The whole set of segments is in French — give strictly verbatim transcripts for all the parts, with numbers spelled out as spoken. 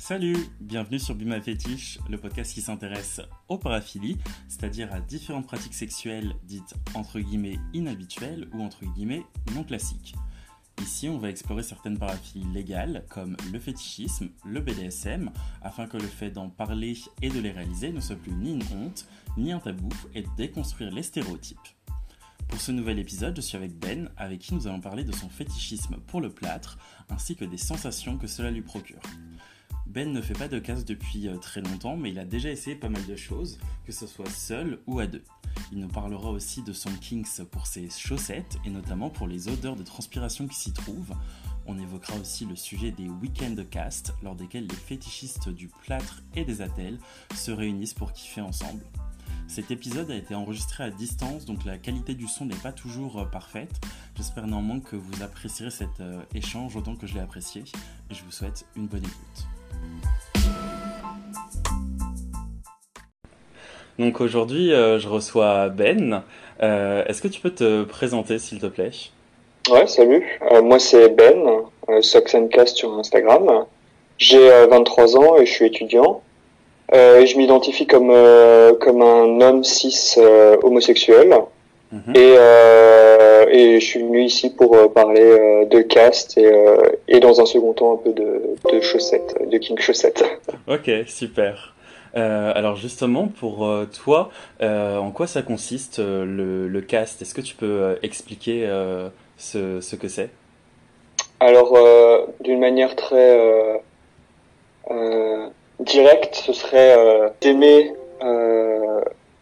Salut, bienvenue sur Be My Fetish, le podcast qui s'intéresse aux paraphilies, c'est-à-dire à différentes pratiques sexuelles dites entre guillemets inhabituelles ou entre guillemets non classiques. Ici, on va explorer certaines paraphilies légales comme le fétichisme, le B D S M, afin que le fait d'en parler et de les réaliser ne soit plus ni une honte, ni un tabou, et de déconstruire les stéréotypes. Pour ce nouvel épisode, je suis avec Ben, avec qui nous allons parler de son fétichisme pour le plâtre, ainsi que des sensations que cela lui procure. Ben ne fait pas de casse depuis très longtemps, mais il a déjà essayé pas mal de choses, que ce soit seul ou à deux. Il nous parlera aussi de son kinks pour ses chaussettes, et notamment pour les odeurs de transpiration qui s'y trouvent. On évoquera aussi le sujet des week-end cast, lors desquels les fétichistes du plâtre et des attelles se réunissent pour kiffer ensemble. Cet épisode a été enregistré à distance, donc la qualité du son n'est pas toujours parfaite. J'espère néanmoins que vous apprécierez cet euh, échange autant que je l'ai apprécié, et je vous souhaite une bonne écoute. Donc aujourd'hui, euh, je reçois Ben. Euh, est-ce que tu peux te présenter, s'il te plaît? Ouais, salut. Euh, moi, c'est Ben, euh, Socks and Cast sur Instagram. J'ai euh, vingt-trois ans et je suis étudiant. Euh, et je m'identifie comme euh, comme un homme cis euh, homosexuel. Mhm. Et euh, et je suis venu ici pour euh, parler euh, de cast et euh, et dans un second temps un peu de de chaussettes, de king chaussettes. Ok, super. Euh, alors justement, pour euh, toi, euh, en quoi ça consiste euh, le, le cast? Est-ce que tu peux euh, expliquer euh, ce, ce que c'est? Alors, euh, d'une manière très euh, euh, directe, ce serait euh, d'aimer euh,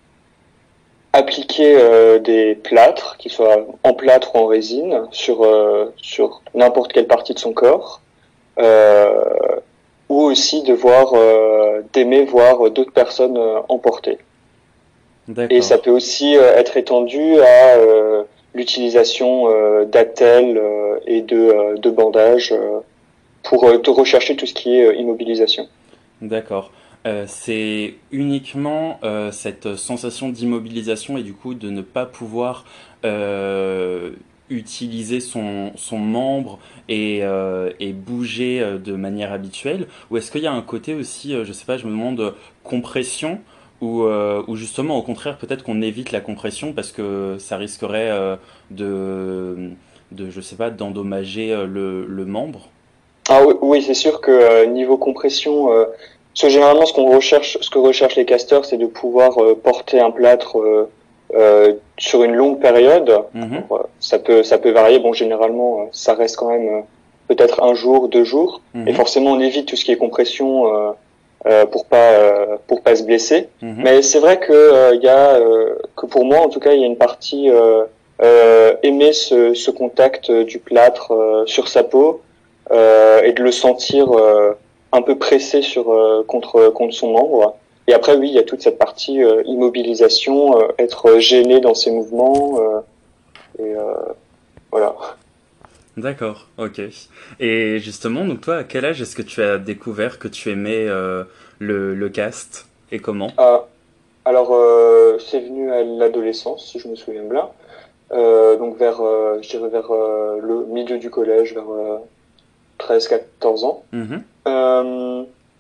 appliquer euh, des plâtres, qu'ils soient en plâtre ou en résine, sur euh, sur n'importe quelle partie de son corps, euh, ou aussi de voir, euh, d'aimer voir d'autres personnes euh, emportées. Et ça D'accord. peut aussi euh, être étendu à euh, l'utilisation euh, d'attelles euh, et de, euh, de bandages euh, pour euh, te rechercher tout ce qui est euh, immobilisation. D'accord. Euh, c'est uniquement euh, cette sensation d'immobilisation et du coup de ne pas pouvoir euh, utiliser son, son membre et, euh, et bouger euh, de manière habituelle? Ou est-ce qu'il y a un côté aussi, euh, je sais pas, je me demande, euh, compression ou, euh, ou justement au contraire peut-être qu'on évite la compression parce que ça risquerait euh, de, de, je sais pas, d'endommager euh, le, le membre? Ah oui, oui, c'est sûr que euh, niveau compression, euh, parce que généralement ce qu'on recherche, ce que recherchent les casteurs, c'est de pouvoir euh, porter un plâtre euh, euh, sur une longue période. Mhm, Alors, euh, ça peut, ça peut varier. Bon, généralement, euh, ça reste quand même euh, peut-être un jour, deux jours, et mhm, forcément on évite tout ce qui est compression euh, euh, pour pas, euh, pour pas se blesser. mhm. Mais c'est vrai que euh, il y a, euh, que pour moi en tout cas, il y a une partie euh, euh, aimer ce, ce contact euh, du plâtre euh, sur sa peau euh, et de le sentir euh, un peu pressé sur euh, contre contre son membre. Et après oui, il y a toute cette partie euh, immobilisation, euh, être gêné dans ses mouvements euh, et euh, voilà. D'accord, ok. Et justement, donc toi, à quel âge est-ce que tu as découvert que tu aimais euh, le, le cast et comment? Ah, alors euh, c'est venu à l'adolescence si je me souviens bien. Euh, donc vers euh, je dirais vers euh, le milieu du collège, vers euh, treize quatorze ans. Mhm, Euh,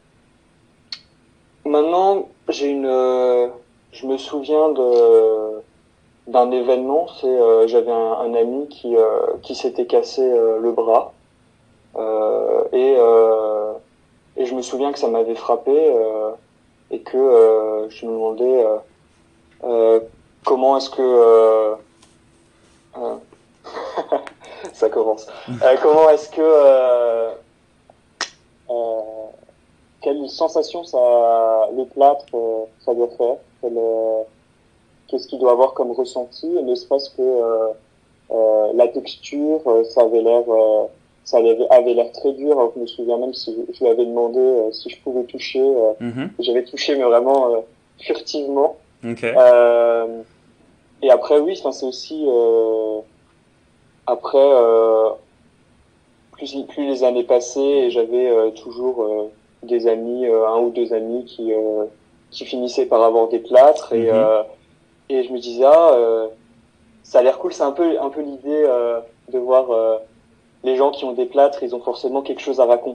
Maintenant, j'ai une euh, je me souviens de d'un événement, c'est euh, j'avais un, un ami qui euh, qui s'était cassé euh, le bras euh, et euh, et je me souviens que ça m'avait frappé euh, et que euh, je me demandais euh, euh, comment est-ce que euh, euh, ça commence. Euh, comment est-ce que euh, euh, quelle sensation ça le plâtre euh, ça doit faire, quelle, euh, qu'est-ce qu'il doit avoir comme ressenti, et ne serait-ce que euh, Euh, la texture, euh, ça avait l'air, euh, ça avait, avait l'air très dur. Alors, je me souviens même si je, je lui avais demandé euh, si je pouvais toucher. Euh, mhm, j'avais touché, mais vraiment euh, furtivement. ok, Euh, et après, oui, enfin, c'est aussi euh, après euh, plus, plus les années passaient, et j'avais euh, toujours euh, des amis, euh, un ou deux amis qui euh, qui finissaient par avoir des plâtres, et mhm, euh, et je me disais ah, euh, ça a l'air cool. C'est un peu un peu l'idée euh, de voir. Euh, les gens qui ont des plâtres, ils ont forcément quelque chose à raconter.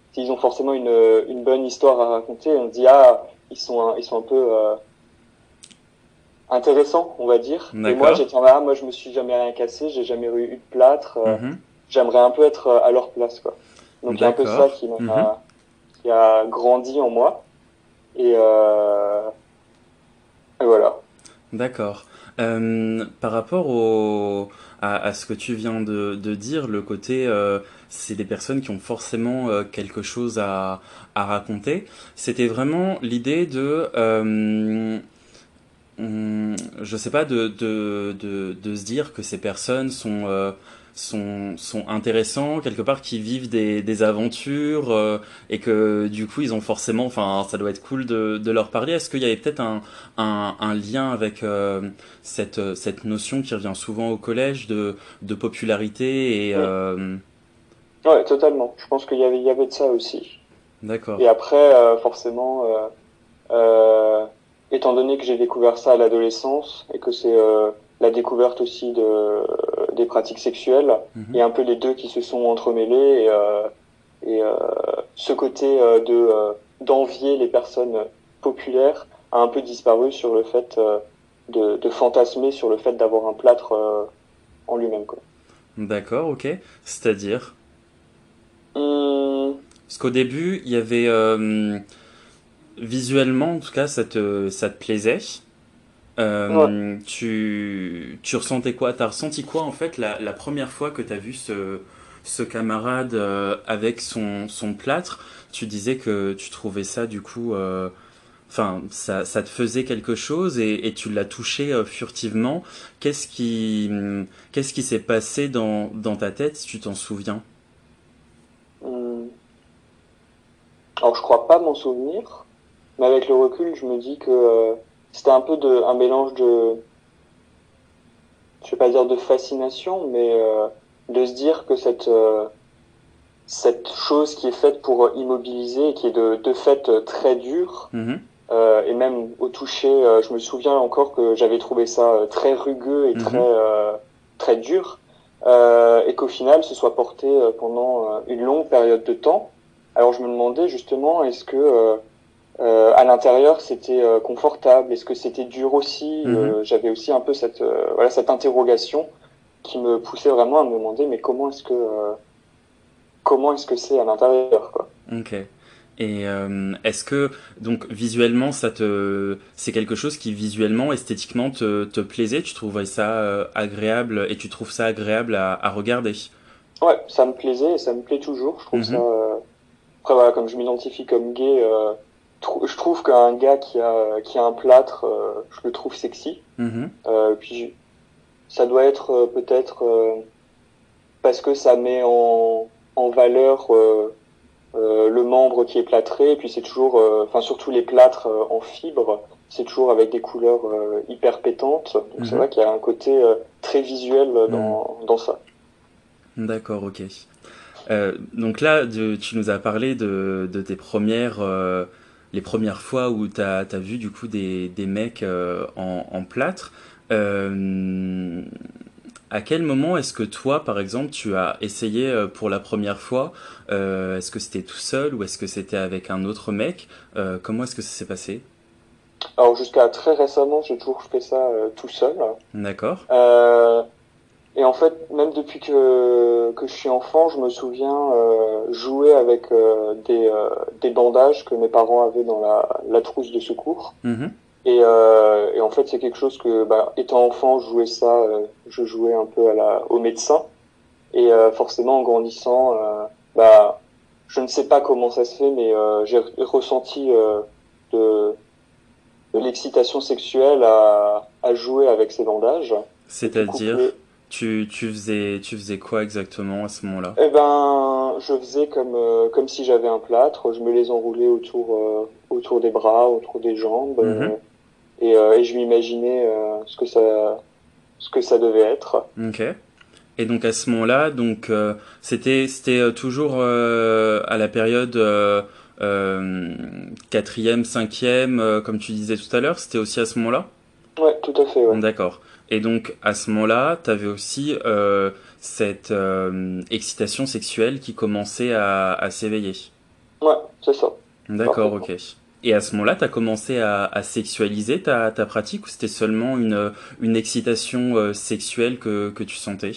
s'ils ont forcément une, une bonne histoire à raconter, on se dit ah ils sont un, ils sont un peu euh, intéressants, on va dire. D'accord. Et moi j'étais en ah, moi je me suis jamais rien cassé, j'ai jamais eu de plâtre. Euh, Mhm. j'aimerais un peu être à leur place, quoi. Donc il y a un peu ça D'accord. qui m'a Mhm. qui a grandi en moi. Et, euh, et voilà. D'accord. Euh, par rapport au, à, à ce que tu viens de, de dire, le côté, euh, c'est des personnes qui ont forcément euh, quelque chose à, à raconter. C'était vraiment l'idée de, euh, hum, je sais pas, de, de, de, de se dire que ces personnes sont, euh, sont, sont intéressants, quelque part, qui vivent des, des aventures, euh, et que du coup, ils ont forcément, enfin, ça doit être cool de, de leur parler. Est-ce qu'il y avait peut-être un, un, un lien avec euh, cette, cette notion qui revient souvent au collège de, de popularité et... Mm. Euh, Ouais, totalement. Je pense qu'il y avait, il y avait de ça aussi. d'accord. Et après, euh, forcément, euh, euh, étant donné que j'ai découvert ça à l'adolescence et que c'est euh, la découverte aussi de des pratiques sexuelles, il Mhm. y a un peu les deux qui se sont entremêlés et, euh, et euh, ce côté euh, de euh, d'envier les personnes populaires a un peu disparu sur le fait euh, de, de fantasmer sur le fait d'avoir un plâtre euh, en lui-même, quoi. D'accord, ok. C'est-à-dire... Hum, Parce qu'au début, il y avait... euh, visuellement, en tout cas, ça te, ça te plaisait. ouais. Euh, tu, tu ressentais quoi? T'as ressenti quoi en fait la, la première fois que t'as vu ce, ce camarade euh, avec son, son plâtre? Tu disais que tu trouvais ça du coup, euh, enfin ça, ça te faisait quelque chose et, et tu l'as touché euh, furtivement. Qu'est-ce qui, qu'est-ce qui s'est passé dans, dans ta tête si tu t'en souviens? Hum. Alors je crois pas m'en souvenir, mais avec le recul, je me dis que euh, c'était un peu de un mélange de, je vais pas dire de fascination, mais euh, de se dire que cette euh, cette chose qui est faite pour immobiliser et qui est de de fait euh, très dure, Mhm, euh, et même au toucher, euh, je me souviens encore que j'avais trouvé ça euh, très rugueux et très mhm, euh, très dur, euh, et qu'au final, ce soit porté euh, pendant euh, une longue période de temps. Alors je me demandais justement, est-ce que euh, Euh, à l'intérieur, c'était euh, confortable. Est-ce que c'était dur aussi? mhm. Euh, j'avais aussi un peu cette euh, voilà cette interrogation qui me poussait vraiment à me demander mais comment est-ce que euh, comment est-ce que c'est à l'intérieur, quoi. Ok. Et euh, est-ce que donc visuellement ça te c'est quelque chose qui visuellement esthétiquement te, te plaisait, tu trouvais ça euh, agréable et tu trouves ça agréable à, à regarder. Ouais, ça me plaisait et ça me plaît toujours. Je trouve ça. Mhm, Euh... Après voilà, comme je m'identifie comme gay, euh, trou- je trouve qu'un gars qui a qui a un plâtre, euh, je le trouve sexy. mhm, Euh, puis je- ça doit être euh, peut-être euh, parce que ça met en en valeur. Euh, euh, le membre qui est plâtré, et puis c'est toujours, euh, enfin surtout les plâtres euh, en fibre, c'est toujours avec des couleurs euh, hyper pétantes. Donc c'est mhm, vrai qu'il y a un côté euh, très visuel mhm. dans, dans ça. D'accord, ok. Euh, donc là, de- tu nous as parlé de, de tes premières, euh, les premières fois où tu as vu du coup des, des mecs euh, en, en plâtre. Euh, À quel moment est-ce que toi, par exemple, tu as essayé euh, pour la première fois? Euh, Est-ce que c'était tout seul ou est-ce que c'était avec un autre mec? Euh, comment est-ce que ça s'est passé? Alors jusqu'à très récemment, j'ai toujours fait ça euh, tout seul. D'accord. Euh, et en fait, même depuis que, que je suis enfant, je me souviens euh, jouer avec euh, des, euh, des bandages que mes parents avaient dans la, la trousse de secours. Mhm, Et, euh, et en fait, c'est quelque chose que, bah, étant enfant, je jouais ça, euh, je jouais un peu à la, au médecin. Et euh, forcément, en grandissant, euh, bah, je ne sais pas comment ça se fait, mais euh, j'ai re- ressenti euh, de, de l'excitation sexuelle à, à jouer avec ces bandages. Et puis c'est-à-dire, couplé, tu, tu faisais, tu faisais quoi exactement à ce moment-là? eh ben, je faisais comme euh, comme si j'avais un plâtre. Je me les enroulais autour euh, autour des bras, autour des jambes, Mhm, euh, et, euh, et je m'imaginais euh, ce que ça ce que ça devait être. ok. Et donc à ce moment-là, donc euh, c'était c'était euh, toujours euh, à la période euh, euh, quatrième, cinquième, euh, comme tu disais tout à l'heure, c'était aussi à ce moment-là? Ouais, tout à fait, ouais. D'accord. Et donc à ce moment-là, tu avais aussi euh, cette euh, excitation sexuelle qui commençait à, à s'éveiller. Ouais, c'est ça. D'accord, Parfaitement. ok. Et à ce moment-là, tu as commencé à, à sexualiser ta, ta pratique ou c'était seulement une, une excitation euh, sexuelle que, que tu sentais?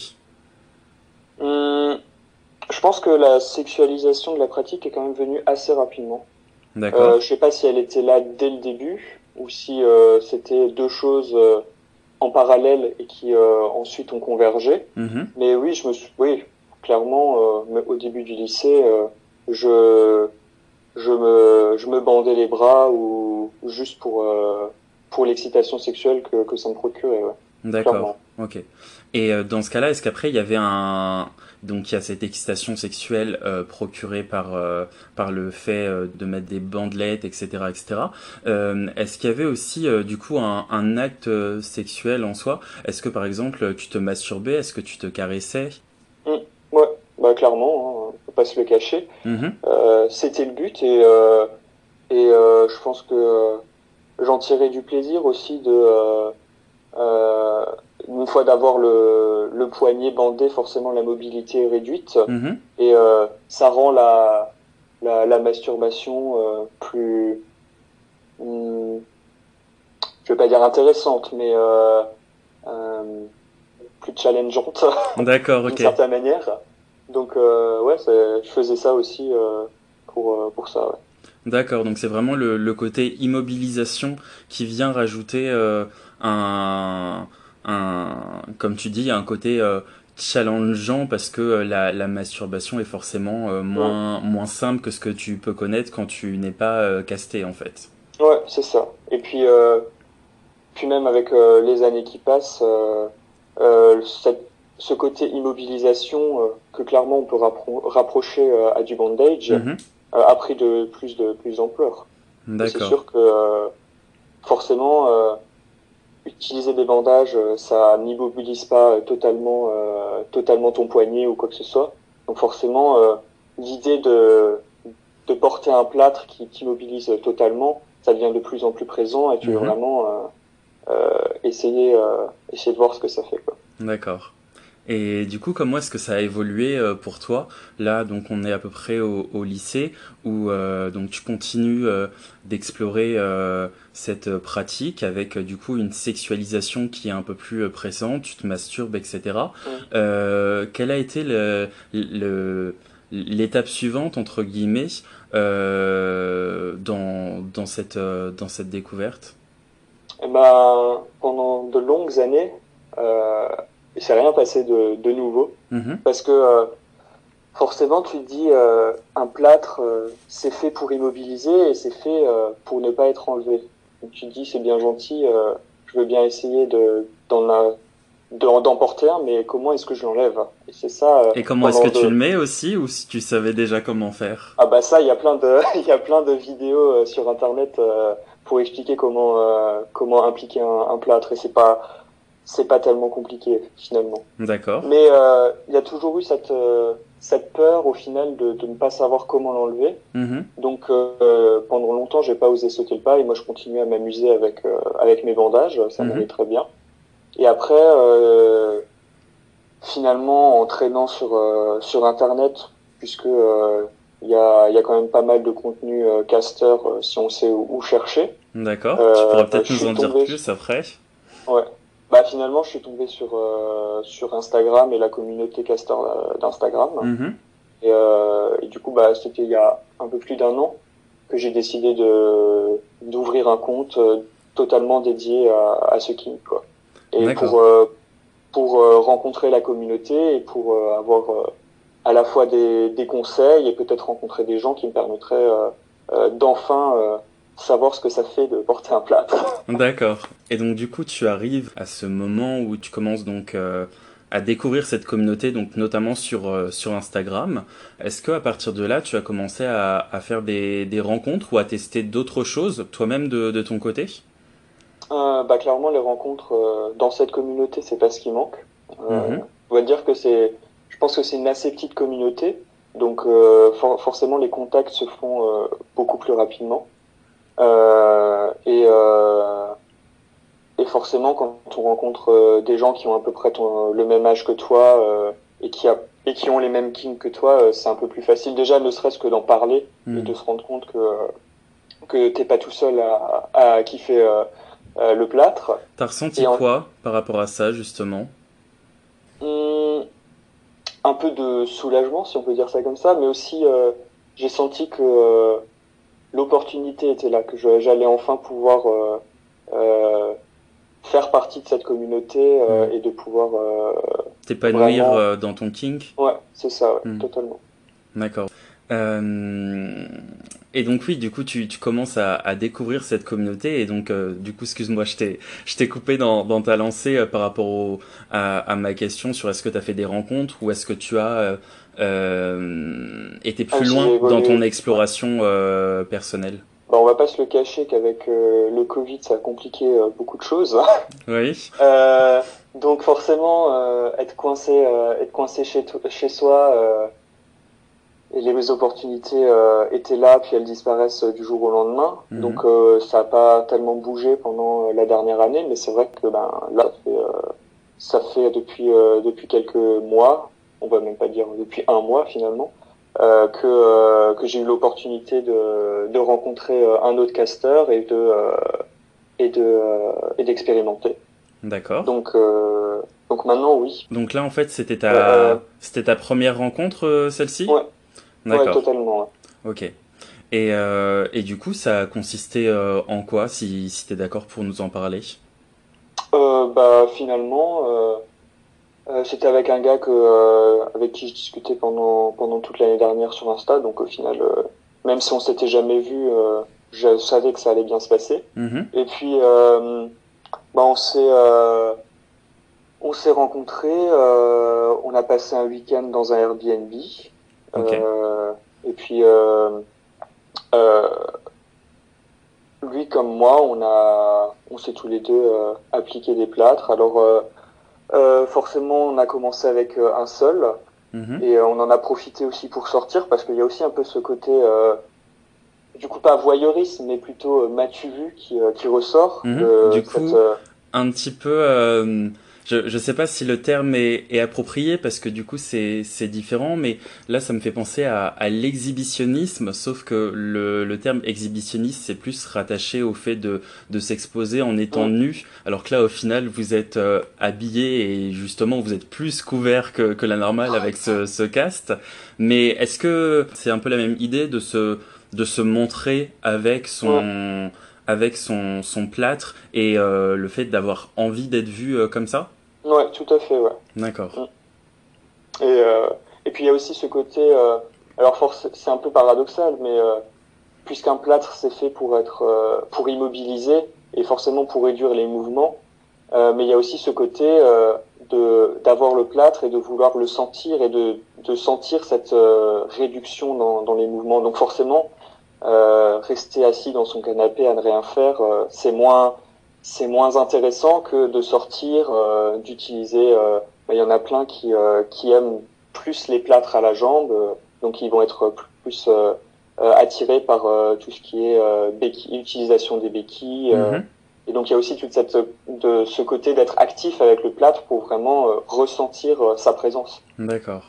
Hum, je pense que la sexualisation de la pratique est quand même venue assez rapidement. D'accord. Euh, je sais pas si elle était là dès le début ou si euh, c'était deux choses euh, en parallèle et qui euh, ensuite ont convergé. Mhm. Mais oui, je me suis, oui, clairement, euh, mais au début du lycée, euh, je, je me, je me bandais les bras ou ou juste pour euh, pour l'excitation sexuelle que que ça me procurait, ouais, D'accord, clairement. ok. Et euh, dans ce cas-là, est-ce qu'après il y avait un... Donc il y a cette excitation sexuelle euh, procurée par, euh, par le fait euh, de mettre des bandelettes, et cetera, et cetera. Euh, est-ce qu'il y avait aussi euh, du coup un, un acte euh, sexuel en soi? Est-ce que par exemple tu te masturbais? Est-ce que tu te caressais? Mm. Ouais, bah clairement, hein, faut pas se le cacher. Mhm, Euh, c'était le but et euh, et euh, je pense que euh, j'en tirais du plaisir aussi de euh, euh, une fois d'avoir le le poignet bandé, forcément la mobilité est réduite mhm. et euh, ça rend la la, la masturbation euh, plus hum, je vais pas dire intéressante, mais euh, euh, plus challengeante D'accord, d'une ok. certaine manière. Donc euh, ouais, c'est- je faisais ça aussi euh, pour euh, pour ça. Ouais. D'accord, donc c'est vraiment le, le côté immobilisation qui vient rajouter euh, un, un, comme tu dis, un côté euh, challengeant parce que euh, la, la masturbation est forcément euh, Mm. moins, moins simple que ce que tu peux connaître quand tu n'es pas euh, casté en fait. Ouais, c'est ça. Et puis euh, puis même avec euh, les années qui passent, euh, euh, cette, ce côté immobilisation euh, que clairement on peut rappro- rapprocher euh, à du bandage Mhm, euh, a pris de plus de plus d'ampleur. Et c'est d'accord. sûr que euh, forcément euh, utiliser des bandages, euh, ça n'immobilise pas euh, totalement, euh, totalement ton poignet ou quoi que ce soit. Donc forcément, euh, l'idée de, de porter un plâtre qui t'immobilise totalement, ça devient de plus en plus présent et tu veux Mhm, vraiment euh, euh, essayer, euh, essayer de voir ce que ça fait, quoi. d'accord. Et du coup, comment est-ce que ça a évolué euh, pour toi? Là, donc, on est à peu près au, au lycée où euh, donc tu continues euh, d'explorer euh, cette euh, pratique avec euh, du coup une sexualisation qui est un peu plus euh, présente. Tu te masturbes, et cetera. Mm. Euh, quelle a été le, le- l'étape suivante entre guillemets euh, dans dans cette euh, dans cette découverte? Et ben, pendant de longues années, euh, il s'est rien passé de, de nouveau Mhm, parce que euh, forcément, tu te dis, euh, un plâtre, euh, c'est fait pour immobiliser et c'est fait euh, pour ne pas être enlevé. Donc tu te dis, c'est bien gentil, euh, je veux bien essayer de d'en la- d'en d'en porter un, mais comment est-ce que je l'enlève? Et c'est ça, euh, et comment est-ce que pendant tu le de... mets aussi ou si tu savais déjà comment faire? Ah bah ça, il y a plein de, il y a plein de vidéos euh, sur Internet euh, pour expliquer comment euh, comment impliquer un, un plâtre et c'est pas c'est pas tellement compliqué finalement. D'accord. Mais euh, il y a toujours eu cette, euh, cette peur au final de, de ne pas savoir comment l'enlever. Mhm. Donc euh, pendant longtemps, j'ai pas osé sauter le pas et moi je continuais à m'amuser avec euh, avec mes bandages, ça m'allait Mhm. très bien. Et après, euh, finalement, en traînant sur euh, sur Internet, puisque euh, il y a il y a quand même pas mal de contenu euh, caster euh, si on sait où, où chercher. D'accord. Tu Euh, pourrais je peut-être nous suis en dire tombé, plus après. ouais. Bah finalement, je suis tombé sur euh, sur Instagram et la communauté caster euh, d'Instagram. Mhm. Et, euh, et du coup, bah, c'était il y a un peu plus d'un an que j'ai décidé de d'ouvrir un compte euh, totalement dédié à, à ce king, quoi. Et pour D'accord. euh, pour euh, rencontrer la communauté et pour euh, avoir euh, à la fois des, des conseils et peut-être rencontrer des gens qui me permettraient euh, euh, d'enfin euh, savoir ce que ça fait de porter un plâtre. D'accord. Et donc du coup, tu arrives à ce moment où tu commences donc euh, à découvrir cette communauté, donc notamment sur euh, sur Instagram. Est-ce que à partir de là, tu as commencé à, à faire des, des rencontres ou à tester d'autres choses toi-même de, de ton côté? Euh, bah clairement, les rencontres euh, dans cette communauté, c'est pas ce qui manque. Euh, Mhm. on va dire que c'est, je pense que c'est une assez petite communauté, donc euh, for- forcément les contacts se font euh, beaucoup plus rapidement. Euh, et, euh, et forcément, quand on rencontre euh, des gens qui ont à peu près ton, le même âge que toi euh, et qui a et qui ont les mêmes kinks que toi, euh, c'est un peu plus facile déjà, ne serait-ce que d'en parler mmh. et de se rendre compte que euh, que t'es pas tout seul à, à kiffer euh, euh, le plâtre. T'as ressenti Et en, quoi par rapport à ça, justement? hum, un peu de soulagement, si on peut dire ça comme ça, mais aussi euh, j'ai senti que euh, l'opportunité était là, que je, j'allais enfin pouvoir euh, euh, faire partie de cette communauté euh, Mmh. et de pouvoir euh, T'épanouir vraiment... euh, dans ton kink? Ouais, c'est ça, ouais, Mmh. totalement. D'accord. Euh, Et donc oui, du coup, tu, tu commences à, à découvrir cette communauté. Et donc, euh, du coup, excuse-moi, je t'ai, je t'ai coupé dans, dans ta lancée euh, par rapport au, à, à ma question sur est-ce que tu as fait des rencontres ou est-ce que tu as euh, euh, été Ah, plus j'ai loin dans ton évolué. Ouais. exploration euh, personnelle? Bah, on va pas se le cacher qu'avec euh, le Covid, ça a compliqué euh, beaucoup de choses. Oui. Euh, donc forcément, euh, être coincé, euh, être coincé chez, to- chez soi, euh, et les opportunités euh, étaient là, puis elles disparaissent euh, du jour au lendemain. Mhm. Donc euh, ça a pas tellement bougé pendant euh, la dernière année, mais c'est vrai que ben là, ça fait, euh, ça fait depuis euh, depuis quelques mois, on va même pas dire depuis un mois finalement, euh, que euh, que j'ai eu l'opportunité de de rencontrer euh, un autre casteur et de euh, et de euh, et d'expérimenter. D'accord. Donc euh, donc maintenant oui. Donc là, en fait, c'était Ouais, euh, ta, c'était ta première rencontre, euh, celle-ci? ouais, ouais, D'accord. totalement. Ouais. Ok. Et, euh, et du coup, ça a consisté euh, en quoi, si, si t'es d'accord pour nous en parler? Euh, bah finalement, euh, euh, c'était avec un gars que euh, avec qui je discutais pendant pendant toute l'année dernière sur Insta. Donc au final, euh, même si on s'était jamais vu, euh, je savais que ça allait bien se passer. Mhm. Et puis euh, bah on s'est euh, on s'est rencontrés. Euh, on a passé un week-end dans un Airbnb. Ok. Euh, et puis euh, euh, lui comme moi, on a on s'est tous les deux euh, appliqué des plâtres. Alors euh, Euh, forcément, on a commencé avec euh, un seul Mhm. et euh, on en a profité aussi pour sortir parce qu'il y a aussi un peu ce côté, euh, du coup pas voyeurisme, mais plutôt euh, m'as-tu vu qui, euh, qui ressort Mhm. de Du cette. coup, Euh, un petit peu, euh, je je sais pas si le terme est, est approprié parce que du coup c'est c'est différent, mais là ça me fait penser à, à l'exhibitionnisme, sauf que le le terme exhibitionniste c'est plus rattaché au fait de de s'exposer en étant hum, nu, alors que là au final vous êtes euh, habillé et justement vous êtes plus couvert que que la normale avec ce ce cast. Mais est-ce que c'est un peu la même idée de se de se montrer avec hum, son avec son, son plâtre et euh, le fait d'avoir envie d'être vu euh, comme ça? ouais, tout à fait, ouais. D'accord. Hum. Et euh, et puis il y a aussi ce côté. Euh, alors force, c'est un peu paradoxal, mais euh, puisqu'un plâtre c'est fait pour être euh, pour immobiliser et forcément pour réduire les mouvements. Euh, mais il y a aussi ce côté euh, de d'avoir le plâtre et de vouloir le sentir et de de sentir cette euh, réduction dans dans les mouvements. Donc forcément, euh, rester assis dans son canapé à ne rien faire, euh, c'est moins c'est moins intéressant que de sortir, euh, d'utiliser. Euh, bah, il y en a plein qui euh, qui aiment plus les plâtres à la jambe, euh, donc ils vont être plus euh, euh, attirés par euh, tout ce qui est euh, béquille, utilisation des béquilles. Euh, Mhm. et donc il y a aussi toute cette de ce côté d'être actif avec le plâtre pour vraiment euh, ressentir euh, sa présence. D'accord.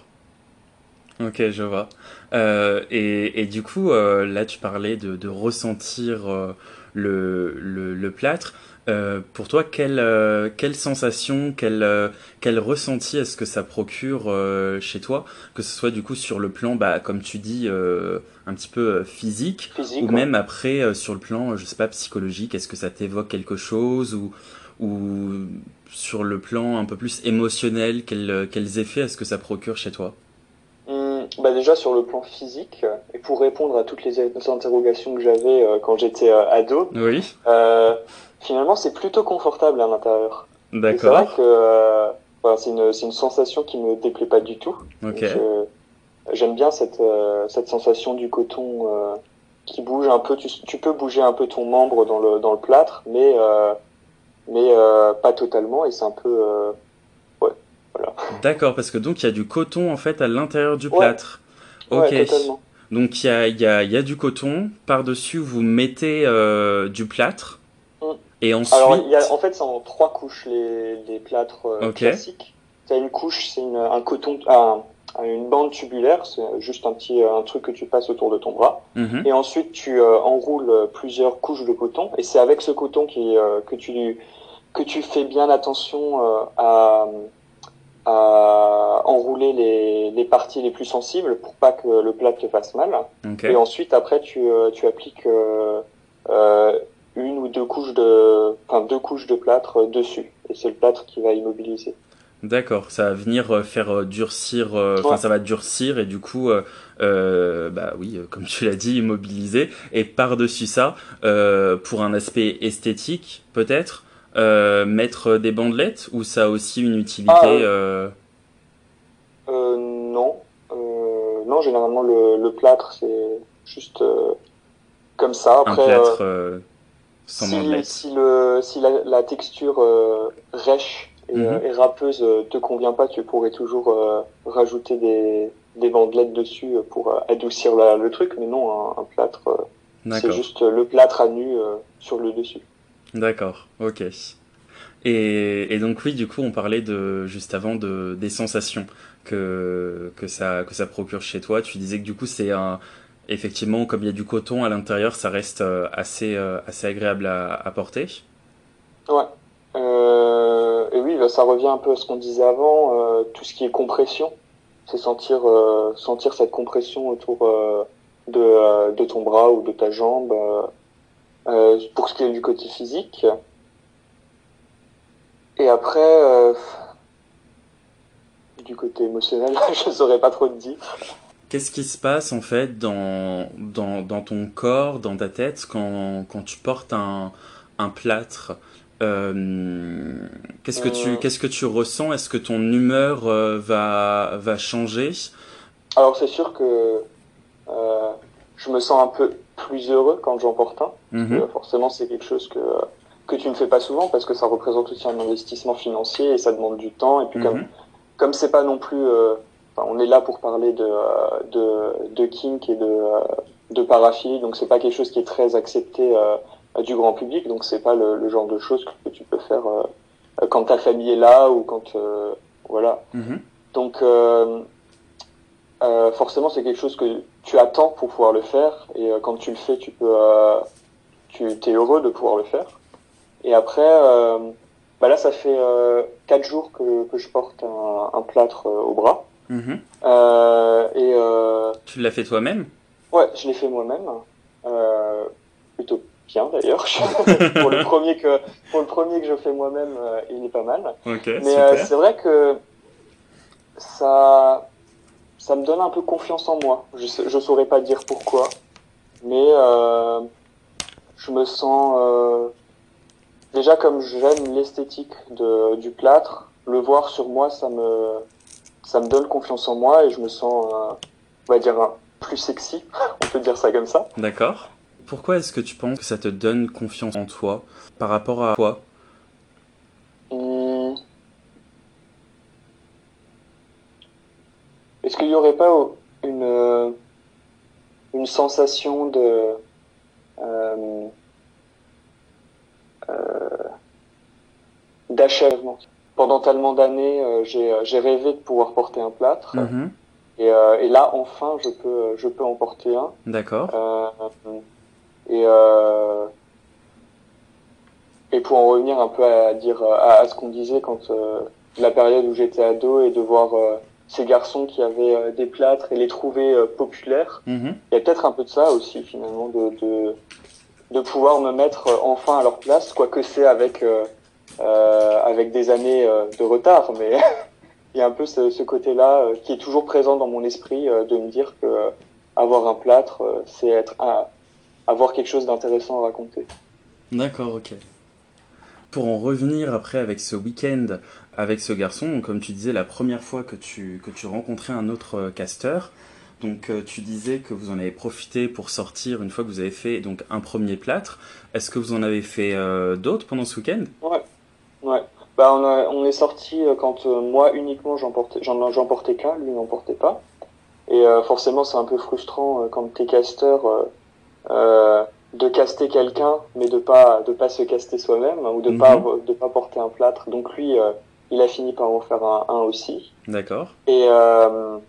Ok, je vois. Euh, et, et du coup, euh, là, tu parlais de, de ressentir euh, le, le, le plâtre. Euh, pour toi, quelle, euh, quelle sensation, quel, euh, quel ressenti est-ce que ça procure euh, chez toi? Que ce soit du coup sur le plan, bah, comme tu dis, euh, un petit peu euh, physique, ou Physique, ouais. même après euh, sur le plan, euh, je sais pas, psychologique. Est-ce que ça t'évoque quelque chose ou, ou sur le plan un peu plus émotionnel, quel, quels effets est-ce que ça procure chez toi? Hum, bah déjà sur le plan physique, euh, et pour répondre à toutes les interrogations que j'avais euh, quand j'étais euh, ado, Oui. euh, finalement c'est plutôt confortable à l'intérieur. Et c'est vrai D'accord. que euh, voilà, c'est une, c'est une sensation qui me déplaît pas du tout. Ok. Donc euh, j'aime bien cette, euh, cette sensation du coton euh, qui bouge un peu. Tu, tu peux bouger un peu ton membre dans le, dans le plâtre, mais, euh, mais euh, pas totalement. Et c'est un peu... Euh, ouais, voilà. D'accord, parce que donc il y a du coton en fait à l'intérieur du Ouais, plâtre. ouais, Ok. totalement. Donc il y a, il y a, il y a du coton. Par-dessus, vous mettez euh, du plâtre. Mm. Et Alors, il y a, ensuite. en fait, c'est en trois couches les, les plâtres euh, Ok. classiques. T'as une couche, c'est une, un coton, un, une bande tubulaire, c'est juste un petit un truc que tu passes autour de ton bras. Mhm. Et ensuite, tu euh, enroules plusieurs couches de coton. Et c'est avec ce coton qui, euh, que tu que tu fais bien attention euh, à, à enrouler les, les parties les plus sensibles pour pas que le plâtre te fasse mal. Okay. Et ensuite, après, tu, euh, tu appliques euh, euh, une ou deux couches de, enfin deux couches de plâtre dessus. Et c'est le plâtre qui va immobiliser. D'accord, ça va venir faire durcir, enfin Ouais. ça va durcir et du coup, euh, euh, bah oui, comme tu l'as dit, immobiliser. Et par-dessus ça, euh, pour un aspect esthétique, peut-être, euh, mettre des bandelettes ou ça a aussi une utilité Ah, euh, euh... euh, non. Euh, non, généralement, le, le plâtre, c'est juste euh, comme ça. un Après, euh, plâtre euh, sans si, bandelettes. si, le, si la, la texture euh, rêche et, euh, Mhm. et râpeuse euh, te convient pas, tu pourrais toujours euh, rajouter des, des bandelettes dessus pour euh, adoucir la, le truc. Mais non, un, un plâtre, euh, c'est D'accord, juste le plâtre à nu euh, sur le dessus. d'accord, ok. Et, et donc oui, du coup, on parlait de juste avant de des sensations que que ça que ça procure chez toi. Tu disais que du coup, c'est un effectivement comme il y a du coton à l'intérieur, ça reste euh, assez euh, assez agréable à, à porter. Ouais. Euh, et oui, bah, ça revient un peu à ce qu'on disait avant, euh, tout ce qui est compression. C'est sentir euh, sentir cette compression autour euh, de euh, de ton bras ou de ta jambe euh, euh, pour ce qui est du côté physique. Et après euh, du côté émotionnel, je saurais pas trop te dire. Qu'est-ce qui se passe en fait dans dans dans ton corps, dans ta tête quand quand tu portes un un plâtre? Euh, qu'est-ce que tu Hum, qu'est-ce que tu ressens? Est-ce que ton humeur euh, va va changer? alors c'est sûr que euh, je me sens un peu plus heureux quand j'en porte un, parce Mhm, que forcément c'est quelque chose que que tu ne fais pas souvent parce que ça représente aussi un investissement financier et ça demande du temps. Et puis comme mhm, comme c'est pas non plus, euh, enfin, on est là pour parler de euh, de, de kink et de euh, de paraphilie, donc c'est pas quelque chose qui est très accepté euh, du grand public, donc c'est pas le, le genre de choses que tu peux faire euh, quand ta famille est là ou quand euh, voilà. mhm. Donc euh, euh, forcément c'est quelque chose que tu attends pour pouvoir le faire et euh, quand tu le fais, tu peux euh, tu t'es heureux de pouvoir le faire. Et après, euh, bah là, ça fait euh, quatre jours que, que je porte un, un plâtre euh, au bras. Mhm. Euh, et euh, Tu l'as fait toi-même? ouais, je l'ai fait moi-même, euh, plutôt bien d'ailleurs. pour le premier que pour le premier que je fais moi-même, euh, il est pas mal. Ok, Mais euh, super. c'est vrai que ça ça me donne un peu confiance en moi. Je sais- je saurais pas dire pourquoi, mais euh, je me sens euh, déjà, comme j'aime l'esthétique de, du plâtre, le voir sur moi, ça me, ça me donne confiance en moi et je me sens, euh, on va dire, un- plus sexy. On peut dire ça comme ça. D'accord. Pourquoi est-ce que tu penses que ça te donne confiance en toi par rapport à toi? Hum, Est-ce qu'il y aurait pas une, euh, une sensation de, euh, euh, d'achèvement? Pendant tellement d'années, euh, j'ai, j'ai rêvé de pouvoir porter un plâtre Mhm. et, euh, et là, enfin, je peux, je peux en porter un. D'accord. Euh, et euh, Et pour en revenir un peu à dire à, à ce qu'on disait quand euh, la période où j'étais ado et de voir euh, ces garçons qui avaient euh, des plâtres et les trouver euh, populaires, Mhm. il y a peut-être un peu de ça aussi finalement de de, de pouvoir me mettre euh, enfin à leur place, quoique c'est avec euh, euh, avec des années euh, de retard, mais il y a un peu ce, ce côté-là euh, qui est toujours présent dans mon esprit euh, de me dire que euh, avoir un plâtre, euh, c'est être à, avoir quelque chose d'intéressant à raconter. D'accord, ok. Pour en revenir après avec ce week-end avec ce garçon, donc comme tu disais, la première fois que tu, que tu rencontrais un autre euh, casteur, donc euh, tu disais que vous en avez profité pour sortir une fois que vous avez fait donc un premier plâtre. Est-ce que vous en avez fait euh, d'autres pendant ce week-end? Ouais. Ouais. Bah on a, on est sorti euh, quand euh, moi uniquement j'en portais j'en j'en portais qu'un, lui n'en portait pas. Et euh, forcément c'est un peu frustrant euh, quand t'es casteur euh, euh, de caster quelqu'un mais de pas de pas se caster soi-même ou de pas Mhm. avoir- de pas porter un plâtre. Donc lui euh, il a fini par en faire un, un aussi. D'accord. Et euh,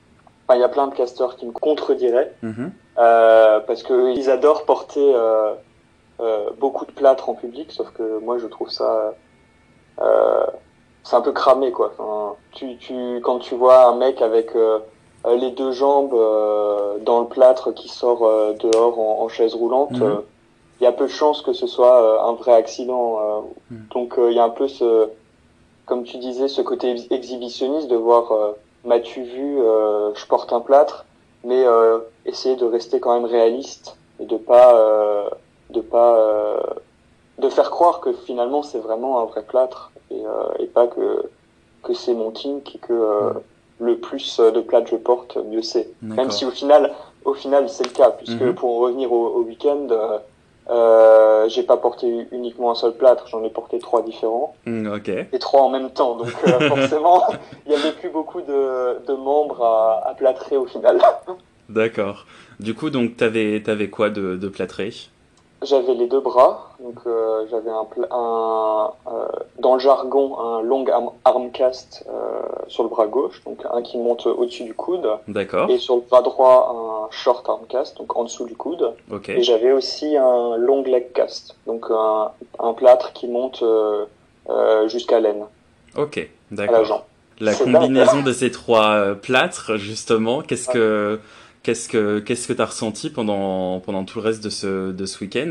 enfin, il y a plein de casteurs qui me contrediraient, Mhm. euh, parce que ils adorent porter euh, euh, beaucoup de plâtre en public, sauf que moi je trouve ça, euh, c'est un peu cramé quoi. Enfin, tu, tu, quand tu vois un mec avec euh, les deux jambes euh, dans le plâtre qui sort euh, dehors en, en chaise roulante, Mhm. euh, il y a peu de chances que ce soit euh, un vrai accident. Euh, Mhm. donc euh, il y a un peu ce, comme tu disais, ce côté ex- exhibitionniste de voir, euh, m'as-tu vu, euh, je porte un plâtre, mais euh, essayer de rester quand même réaliste et de pas, euh, de pas, euh, de faire croire que finalement c'est vraiment un vrai plâtre et, euh, et pas que que c'est mon kink et que euh, Mhm. le plus de plâtre je porte, mieux c'est. Même si D'accord. au final, au final c'est le cas, puisque Mhm. pour en revenir au, au week-end, euh, euh, j'ai pas porté uniquement un seul plâtre, j'en ai porté trois différents Mm, ok. et trois en même temps. Donc euh, forcément, il y avait plus beaucoup de, de membres à, à plâtrer au final. D'accord. Du coup, donc, t'avais, t'avais quoi de, de plâtré? J'avais les deux bras, donc euh, j'avais un, pla- un euh, dans le jargon un long arm, arm cast euh, sur le bras gauche, donc un qui monte au-dessus du coude, D'accord. et sur le bras droit un short arm cast, donc en dessous du coude. Ok. Et j'avais aussi un long leg cast, donc un, un plâtre qui monte euh, euh, jusqu'à l'aine, Ok. à la D'accord. jambe. La C'est dingue. combinaison de ces trois euh, plâtres, justement, qu'est-ce Ouais. que, qu'est-ce que, qu'est-ce que t'as ressenti pendant, pendant tout le reste de ce, de ce week-end?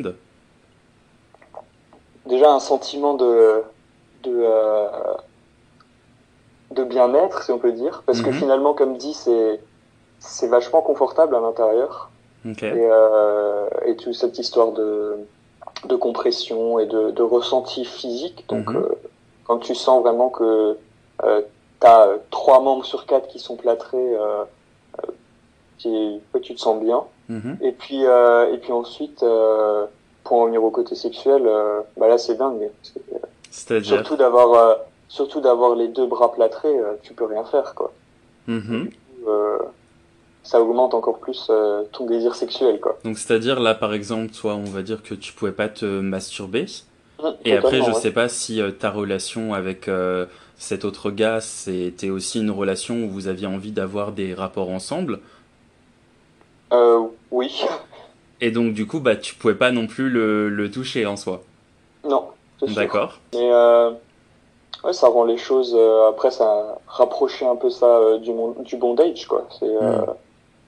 Déjà un sentiment de de euh, de bien-être, si on peut dire, parce que Mhm. finalement, comme dit, c'est c'est vachement confortable à l'intérieur. Ok. Et, euh, et toute cette histoire de, de compression et de, de ressenti physique. Donc, Mhm. euh, quand tu sens vraiment que euh, tu as trois membres sur quatre qui sont plâtrés, euh, qui, que tu te sens bien. Mhm. Et puis, euh, et puis ensuite, euh, pour en venir au côté sexuel, euh, bah là, c'est dingue. C'est- C'est-à-dire? Surtout d'avoir, euh, surtout d'avoir les deux bras plâtrés, euh, tu peux rien faire, quoi. Et Mhm. du coup, euh, ça augmente encore plus euh, ton désir sexuel, quoi. Donc, c'est-à-dire, là, par exemple, toi, on va dire que tu pouvais pas te masturber. Mmh, Et après, je totalement, ouais. sais pas si euh, ta relation avec euh, cet autre gars, c'était aussi une relation où vous aviez envie d'avoir des rapports ensemble. Euh, oui, Et donc, du coup, bah, tu pouvais pas non plus le, le toucher en soi. non, c'est sûr. D'accord. Mais euh, ouais, ça rend les choses. Euh, après, ça a rapproché un peu ça euh, du, mon- du bondage, quoi. C'est euh, Hmm.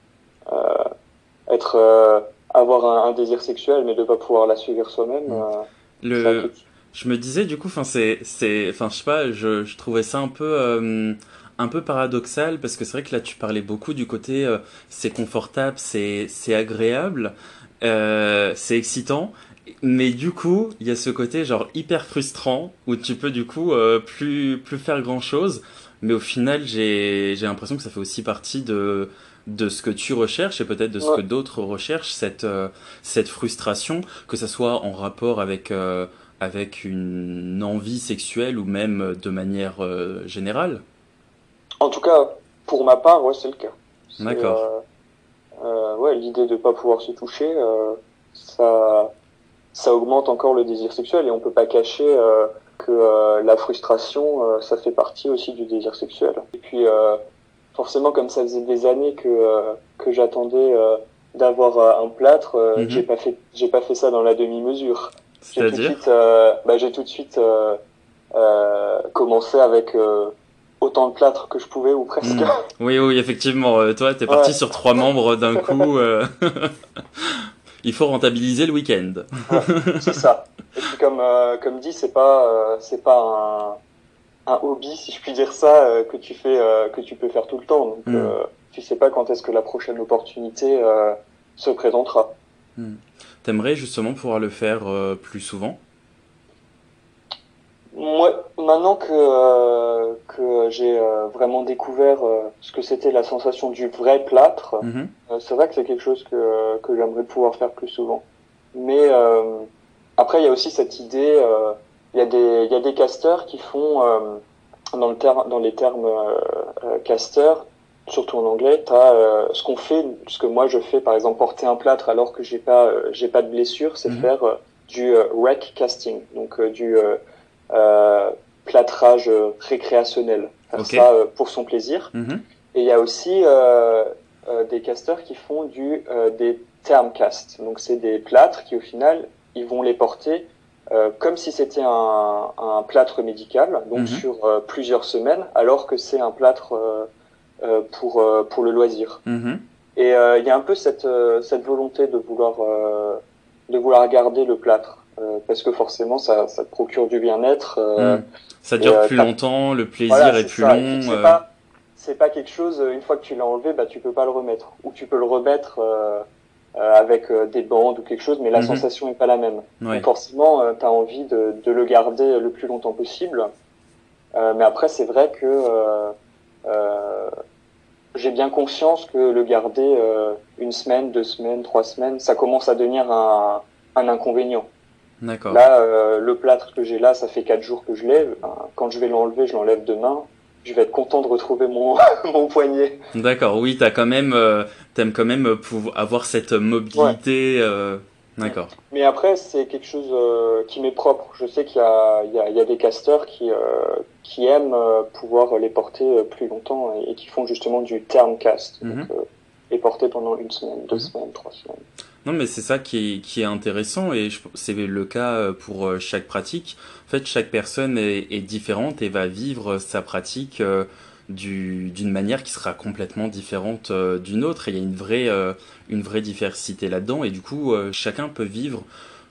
être, euh, avoir un, un désir sexuel, mais de pas pouvoir l'assouvir soi-même. Hmm. Euh, ça tout Le, de suite. je me disais, du coup, enfin, c'est, c'est, enfin, je sais pas, je, je trouvais ça un peu, euh, un peu paradoxal parce que c'est vrai que là, tu parlais beaucoup du côté, euh, c'est confortable, c'est, c'est agréable, euh, c'est excitant. Mais du coup, il y a ce côté genre hyper frustrant où tu peux du coup euh, plus plus faire grand chose. Mais au final, j'ai j'ai l'impression que ça fait aussi partie de de ce que tu recherches et peut-être de ce que Ouais. d'autres recherchent, cette euh, cette frustration, que ça soit en rapport avec euh, avec une envie sexuelle ou même de manière euh, générale. En tout cas, pour ma part, ouais, c'est le cas. C'est D'accord. euh, euh, ouais, l'idée de pas pouvoir se toucher, euh, ça, ça augmente encore le désir sexuel et on peut pas cacher euh, que euh, la frustration, euh, ça fait partie aussi du désir sexuel. Et puis euh, forcément, comme ça faisait des années que euh, que j'attendais euh, d'avoir euh, un plâtre, euh, j'ai Mhm. pas fait j'ai pas fait ça dans la demi-mesure. J'ai tout de C'est-à-dire? suite euh, bah, j'ai tout de suite euh, euh, commencé avec euh, autant de plâtre que je pouvais ou presque. Hmm. Oui, oui, effectivement. Euh, toi, t'es parti Ouais, sur trois membres d'un coup. euh. Il faut rentabiliser le week-end. ouais, c'est ça. Et puis comme euh, comme dit, c'est pas euh, c'est pas un, un hobby, si je puis dire ça, euh, que tu fais euh, que tu peux faire tout le temps. Donc Hmm. euh, tu sais pas quand est-ce que la prochaine opportunité euh, se présentera. Hmm. T'aimerais justement pouvoir le faire euh, plus souvent? Moi, maintenant que euh, que j'ai euh, vraiment découvert euh, ce que c'était la sensation du vrai plâtre, Mhm. euh, c'est vrai que c'est quelque chose que que j'aimerais pouvoir faire plus souvent. Mais euh, après, il y a aussi cette idée, euh, il y a des il y a des casteurs qui font euh, dans le ter dans les termes euh, euh, casteurs, surtout en anglais, t'as euh, ce qu'on fait, ce que moi je fais, par exemple porter un plâtre alors que j'ai pas euh, j'ai pas de blessure, c'est Mhm. faire euh, du euh, rec casting, donc euh, du euh, euh, plâtrage euh, récréationnel, faire Ok. ça euh, pour son plaisir. Mhm. Et il y a aussi euh, euh, des casteurs qui font du euh, des thermcast. Donc c'est des plâtres qui au final ils vont les porter euh, comme si c'était un, un plâtre médical, donc Mhm. sur euh, plusieurs semaines, alors que c'est un plâtre euh, euh, pour euh, pour le loisir. Mhm. Et euh, il y a un peu cette euh, cette volonté de vouloir euh, de vouloir garder le plâtre euh, parce que forcément ça ça te procure du bien-être euh, Mhm. Ça et dure euh, plus t'as- longtemps, le voilà, plaisir est c'est plus ça. Et puis long. c'est euh, pas c'est pas quelque chose euh, une fois que tu l'as enlevé, bah tu peux pas le remettre ou tu peux le remettre euh, euh, avec euh, des bandes ou quelque chose, mais la mhm. sensation est pas la même. Donc Ouais. forcément, euh, tu as envie de de le garder le plus longtemps possible. Euh, mais après c'est vrai que euh, euh, j'ai bien conscience que le garder euh, une semaine, deux semaines, trois semaines, ça commence à devenir un, un inconvénient. D'accord. Là, euh, le plâtre que j'ai là, ça fait quatre jours que je l'ai. Ben, quand je vais l'enlever, je l'enlève demain. Je vais être content de retrouver mon, mon poignet. D'accord. Oui, t'as quand même, euh, t'aimes quand même pouvoir avoir cette Ouais. mobilité. euh, Mm. D'accord. Mais après, c'est quelque chose euh, qui m'est propre. Je sais qu'il y a, il y a, il y a des casteurs qui, euh, qui aiment euh, pouvoir les porter euh, plus longtemps et, et qui font justement du term cast. Donc, Mhm. euh, les porter pendant une semaine, deux Mhm. semaines, trois semaines. Non, mais c'est ça qui est, qui est intéressant et je- c'est le cas euh, pour euh, chaque pratique. En fait, chaque personne est, est différente et va vivre sa pratique euh, du, d'une manière qui sera complètement différente euh, d'une autre. Et il y a une vraie, euh, une vraie diversité là-dedans et du coup, euh, chacun peut vivre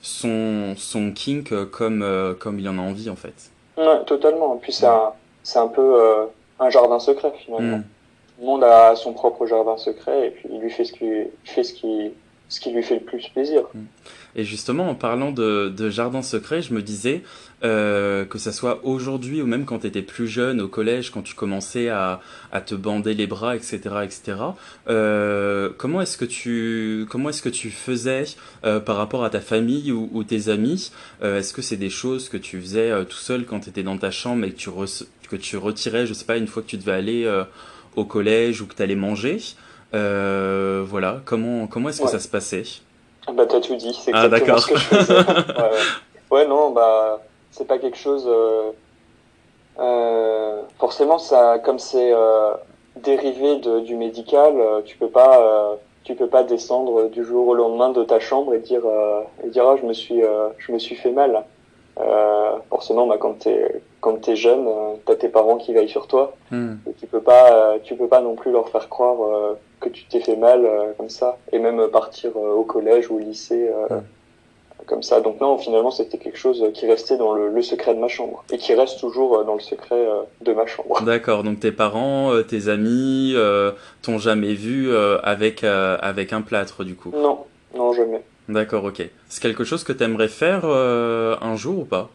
son, son kink euh, comme, euh, comme il en a envie en fait. Ouais, totalement. Et puis c'est Mm. un, c'est un peu euh, un jardin secret Mm. finalement. Tout le monde a son propre jardin secret et puis il lui fait ce qui, il fait ce qui, ce qui lui fait le plus plaisir. Mm. Et justement, en parlant de, de jardin secret, je me disais euh, que ça soit aujourd'hui ou même quand tu étais plus jeune au collège, quand tu commençais à, à te bander les bras, et cetera, et cetera. Euh, comment est-ce que tu comment est-ce que tu faisais euh, par rapport à ta famille ou, ou tes amis? Euh, est-ce que c'est des choses que tu faisais euh, tout seul quand tu étais dans ta chambre et que tu re- que tu retirais, je sais pas, une fois que tu devais aller euh, au collège ou que tu allais manger? Euh, voilà, comment comment est-ce que Ouais. ça se passait? Bah t'as tout dit, c'est Ah exactement ce d'accord. que je faisais. Ouais, ouais. Ouais, non, bah c'est pas quelque chose. Euh, euh, forcément, ça, comme c'est euh, dérivé de, du médical, euh, tu peux pas, euh, tu peux pas descendre du jour au lendemain de ta chambre et dire, euh, et dire, ah, je me suis, euh, je me suis fait mal. Euh, forcément, bah, quand t'es, quand t'es jeune, euh, t'as tes parents qui veillent sur toi Hmm. et tu peux pas, euh, tu peux pas non plus leur faire croire euh, que tu t'es fait mal euh, comme ça. Et même partir euh, au collège ou au lycée euh, Hmm. comme ça. Donc non, finalement, c'était quelque chose qui restait dans le, le secret de ma chambre et qui reste toujours euh, dans le secret euh, de ma chambre. D'accord, donc tes parents, euh, tes amis euh, t'ont jamais vu euh, avec, euh, avec un plâtre du coup. Non, non, jamais. D'accord, ok. C'est quelque chose que t'aimerais faire euh, un jour ou pas?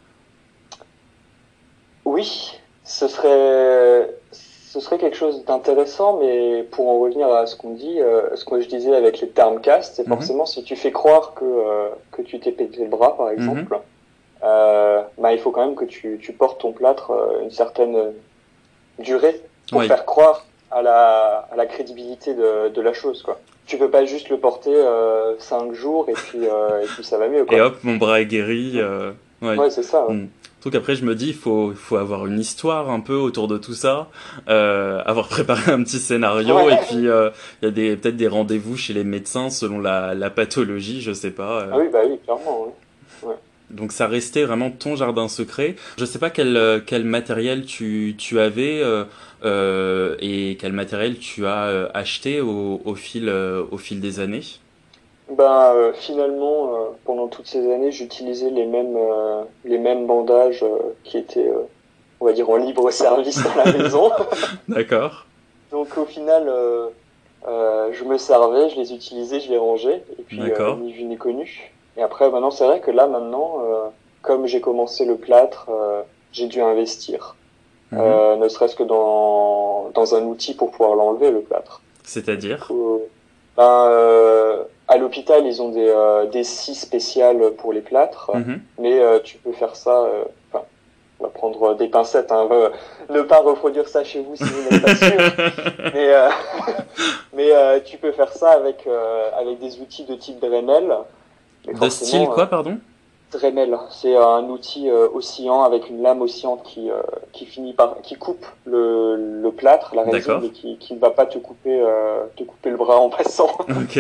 Oui, ce serait, ce serait quelque chose d'intéressant, mais pour en revenir à ce qu'on dit, euh, ce que je disais avec les termes cast, c'est Mhm. forcément si tu fais croire que euh, que tu t'es pété le bras, par Mhm. exemple, euh, bah il faut quand même que tu tu portes ton plâtre euh, une certaine durée pour Oui. faire croire à la à la crédibilité de de la chose, quoi. Tu peux pas juste le porter euh, cinq jours et puis euh, et puis ça va mieux, Et quoi. hop, mon bras est guéri. Mm. Euh... Ouais. Ouais, c'est ça. Ouais. Hmm. Donc après, je me dis, il faut, il faut avoir une histoire un peu autour de tout ça, euh, avoir préparé un petit scénario, et Ouais. puis euh, il y a des peut-être des rendez-vous chez les médecins selon la, la pathologie, je sais pas. Ah euh. oui, bah oui, clairement. Ouais. Ouais. Donc ça restait vraiment ton jardin secret. Je sais pas quel, euh, quel matériel tu, tu avais euh, euh, et quel matériel tu as euh, acheté au, au fil, euh, au fil des années. Ben euh, finalement, euh, pendant toutes ces années, j'utilisais les mêmes euh, les mêmes bandages euh, qui étaient, euh, on va dire, en libre service dans la maison. D'accord. Donc au final, euh, euh, je me servais, je les utilisais, je les rangeais, et puis euh, D'accord. ni vu ni connu. Et après, maintenant, c'est vrai que là, maintenant, euh, comme j'ai commencé le plâtre, euh, j'ai dû investir, Mhm. euh, ne serait-ce que dans dans un outil pour pouvoir l'enlever, le plâtre. Du C'est-à-dire? coup, euh, ben, euh, à l'hôpital, ils ont des, euh, des scies spéciales pour les plâtres, Mhm. mais euh, tu peux faire ça, euh, enfin, on va prendre des pincettes, hein, euh, ne pas reproduire ça chez vous si vous n'êtes pas sûr, mais, euh, mais euh, tu peux faire ça avec, euh, avec des outils de type Dremel, mais De style forcément, euh, quoi, pardon? Dremel, c'est un outil euh, oscillant avec une lame oscillante qui euh, qui finit par qui coupe le, le plâtre, la résine, D'accord. mais qui qui ne va pas te couper euh, te couper le bras en passant. Ok.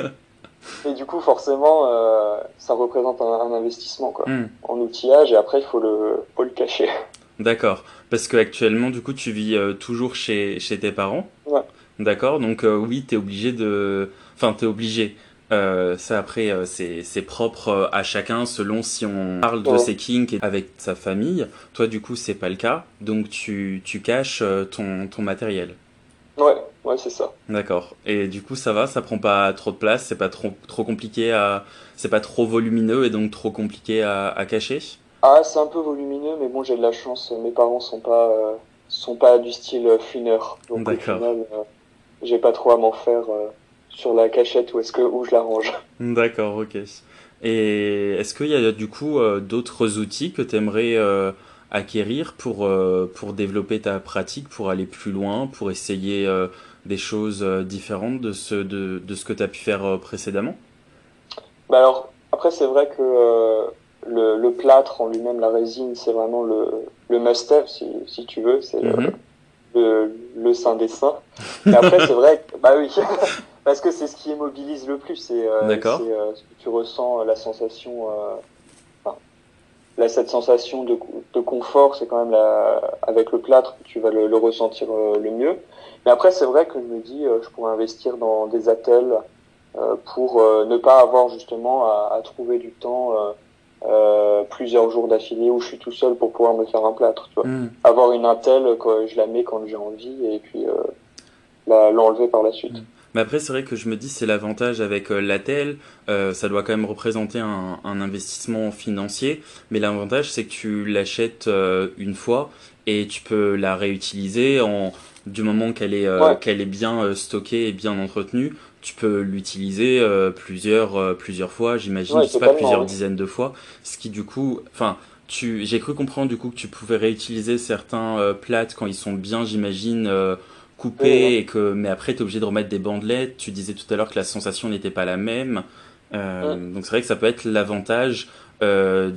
Et du coup, forcément, euh, ça représente un, un investissement quoi, Hmm. en outillage. Et après, il faut le faut le cacher. D'accord. Parce que actuellement, du coup, tu vis euh, toujours chez, chez tes parents. Ouais. D'accord. Donc, euh, oui, t'es obligé de. Enfin, t'es obligé. Euh, ça, après, euh, c'est, c'est propre euh, à chacun selon si on parle de Ouais. ses kinks avec sa famille. Toi, du coup, c'est pas le cas. Donc, tu, tu caches euh, ton, ton matériel. Ouais, ouais, c'est ça. D'accord. Et du coup, ça va, ça prend pas trop de place, c'est pas trop, trop compliqué à. C'est pas trop volumineux et donc trop compliqué à, à cacher. Ah, c'est un peu volumineux, mais bon, j'ai de la chance. Mes parents sont pas euh, sont pas du style euh, fouineur, donc au D'accord. final, euh, j'ai pas trop à m'en faire euh, sur la cachette où est-ce que où je la range. D'accord, ok. Et est-ce qu'il y a du coup euh, d'autres outils que tu aimerais euh, acquérir pour, euh, pour développer ta pratique, pour aller plus loin, pour essayer euh, des choses euh, différentes de ce, de, de ce que tu as pu faire euh, précédemment? Bah alors, après, c'est vrai que euh, le, le plâtre en lui-même, la résine, c'est vraiment le, le must-have, si, si tu veux, c'est le, Mhm. le, le saint des saints. Mais après, c'est vrai que, bah oui, parce que c'est ce qui immobilise le plus, c'est euh, D'accord. c'est euh, ce que tu ressens, euh, la sensation, euh, enfin, là, cette sensation de, de confort, c'est quand même la, avec le plâtre que tu vas le, le ressentir euh, le mieux. Mais après, c'est vrai que je me dis, euh, je pourrais investir dans des attelles euh, pour euh, ne pas avoir justement à, à trouver du temps euh, euh, plusieurs jours d'affilée où je suis tout seul pour pouvoir me faire un plâtre, tu vois. Mhm. Avoir une attelle, quoi, je la mets quand j'ai envie et puis euh, la, l'enlever par la Mm. suite. Mais après, c'est vrai que je me dis, c'est l'avantage avec euh, l'Atel, euh, ça doit quand même représenter un, un investissement financier, mais l'avantage, c'est que tu l'achètes euh, une fois et tu peux la réutiliser en, du moment qu'elle est, euh, Ouais, qu'elle est bien euh, stockée et bien entretenue, tu peux l'utiliser euh, plusieurs, euh, plusieurs fois, j'imagine, je ouais, sais pas, totalement, plusieurs oui. dizaines de fois, ce qui du coup, enfin, tu, j'ai cru comprendre du coup que tu pouvais réutiliser certains euh, plats quand ils sont bien, j'imagine, euh, Oui, oui. coupé et que mais après t'es obligé de remettre des bandelettes. Tu disais tout à l'heure que la sensation n'était pas la même. Mm. Euh, donc c'est vrai que ça peut être l'avantage euh,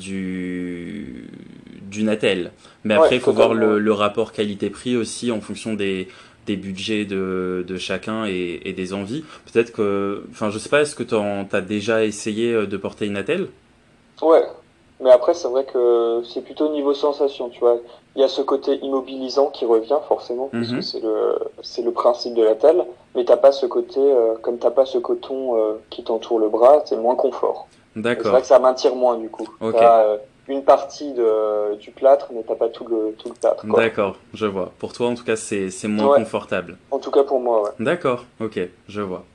du du Natel. Mais après Ouais, il faut voir totalement, le, ouais. le rapport qualité-prix aussi en fonction des des budgets de, de chacun et, et des envies. Peut-être que, enfin je sais pas, est-ce que t'en- t'as déjà essayé euh, de porter une Natel? Ouais, mais après c'est vrai que c'est plutôt niveau sensation, tu vois. Il y a ce côté immobilisant qui revient forcément puisque Mhm. c'est le c'est le principe de la telle, mais t'as pas ce côté euh, comme t'as pas ce coton euh, qui t'entoure le bras, c'est moins confort. Et c'est vrai D'accord. que ça m'attire moins du coup. Ok. T'as euh, une partie de du plâtre, mais t'as pas tout le tout le plâtre quoi. D'accord. Je vois. Pour toi en tout cas c'est c'est moins Ouais, confortable. en tout cas pour moi, ouais. D'accord. Ok. Je vois.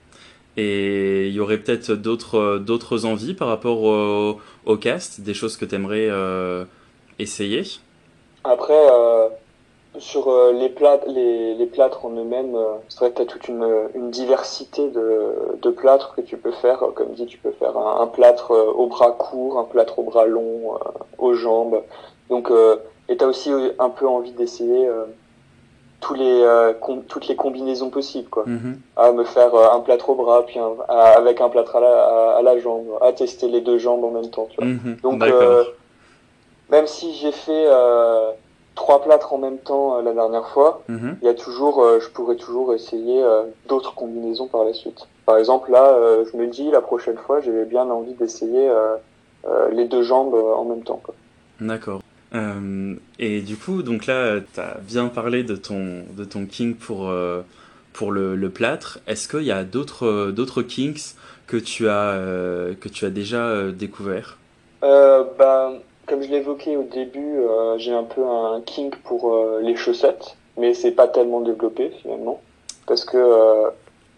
Et il y aurait peut-être d'autres euh, d'autres envies par rapport au, au cast, des choses que tu aimerais euh, essayer. Après euh, sur euh, les plâtres, les, les plâtres en eux-mêmes, euh, c'est vrai que tu as toute une, une diversité de, de plâtres que tu peux faire. Comme dit, tu peux faire un, un plâtre euh, au bras court, un plâtre au bras long, euh, aux jambes. Donc, euh, et tu as aussi euh, un peu envie d'essayer euh, tous les, euh, com- toutes les combinaisons possibles, quoi. Mhm. À me faire euh, un plâtre au bras, puis un- à- avec un plâtre à la, à, à la jambe, à tester les deux jambes en même temps, tu vois. Mhm. Donc, D'accord. euh, même si j'ai fait euh, trois plâtres en même temps euh, la dernière fois, Mhm. il y a toujours, euh, je pourrais toujours essayer euh, d'autres combinaisons par la suite. Par exemple, là, euh, je me dis la prochaine fois, j'avais bien envie d'essayer euh, euh, les deux jambes euh, en même temps, quoi. D'accord. Euh, et du coup, donc là, tu as bien parlé de ton, de ton kink pour, euh, pour le, le plâtre. Est-ce qu'il y a d'autres euh, d'autres kinks que tu as, euh, que tu as déjà euh, découvert? Euh, bah, comme je l'évoquais au début, euh, j'ai un peu un kink pour euh, les chaussettes, mais c'est pas tellement développé finalement, parce que euh,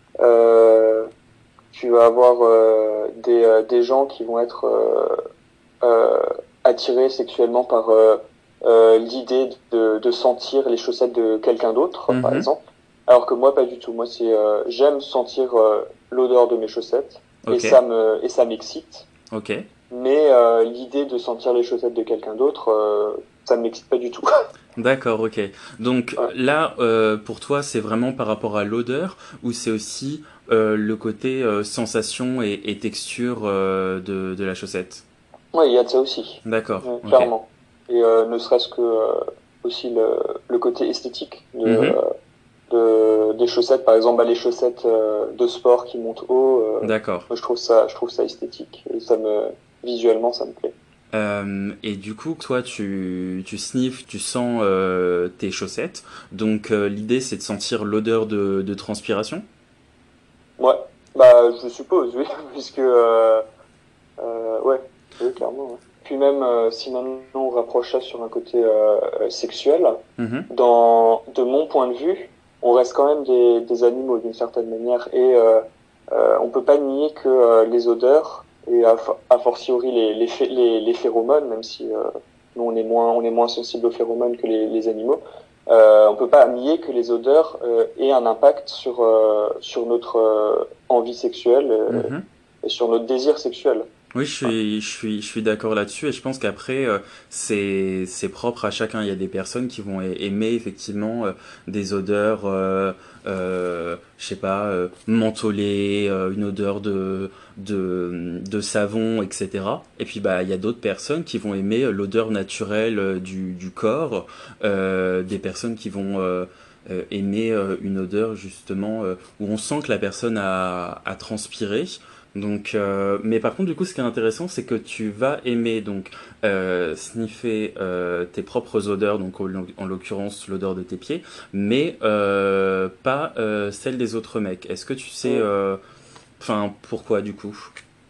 euh, tu vas avoir euh, des, euh, des gens qui vont être euh, euh, attiré sexuellement par euh, euh, l'idée de, de sentir les chaussettes de quelqu'un d'autre, par Mhm. exemple. Alors que moi, pas du tout. Moi, c'est euh, j'aime sentir euh, l'odeur de mes chaussettes et Ok. ça me et ça m'excite. Ok. Mais euh, l'idée de sentir les chaussettes de quelqu'un d'autre, euh, ça ne m'excite pas du tout. D'accord, ok. Donc Ouais. là, euh, pour toi, c'est vraiment par rapport à l'odeur ou c'est aussi euh, le côté euh, sensation et, et texture euh, de, de la chaussette? Ouais, il y a de ça aussi, D'accord, ouais, ok. clairement. Et euh, ne serait-ce que euh, aussi le, le côté esthétique de, Mhm. euh, de des chaussettes, par exemple, bah, les chaussettes euh, de sport qui montent haut. Euh, D'accord. moi, je trouve ça, je trouve ça esthétique et ça me visuellement, ça me plaît. Euh, et du coup, toi, tu, tu sniffes, tu sens euh, tes chaussettes. Donc, euh, l'idée, c'est de sentir l'odeur de, de transpiration. Ouais, bah je suppose, oui, puisque euh, euh, ouais, oui, clairement. Ouais. Puis même euh, si maintenant on rapproche ça sur un côté euh, euh, sexuel, Mhm. dans de mon point de vue, on reste quand même des, des animaux d'une certaine manière et euh, euh, on peut pas nier que euh, les odeurs et a, for- a fortiori les les, phé- les les phéromones, même si euh, nous on est moins on est moins sensible aux phéromones que les, les animaux, euh, on peut pas nier que les odeurs euh, aient un impact sur euh, sur notre euh, envie sexuelle euh, Mhm. et sur notre désir sexuel. Oui, je Ouais. suis, je suis, je suis d'accord là-dessus et je pense qu'après, euh, c'est, c'est propre à chacun. Il y a des personnes qui vont a- aimer effectivement euh, des odeurs, euh, euh, je sais pas, euh, mentholées, euh, une odeur de, de, de savon, et cetera. Et puis, bah, il y a d'autres personnes qui vont aimer euh, l'odeur naturelle euh, du, du corps, euh, des personnes qui vont euh, euh, aimer euh, une odeur justement euh, où on sent que la personne a, a transpiré. Donc, euh, mais par contre, du coup, ce qui est intéressant, c'est que tu vas aimer donc euh, sniffer euh, tes propres odeurs, donc en, en l'occurrence l'odeur de tes pieds, mais euh, pas euh, celle des autres mecs. Est-ce que tu sais, Mm. euh, enfin, pourquoi du coup?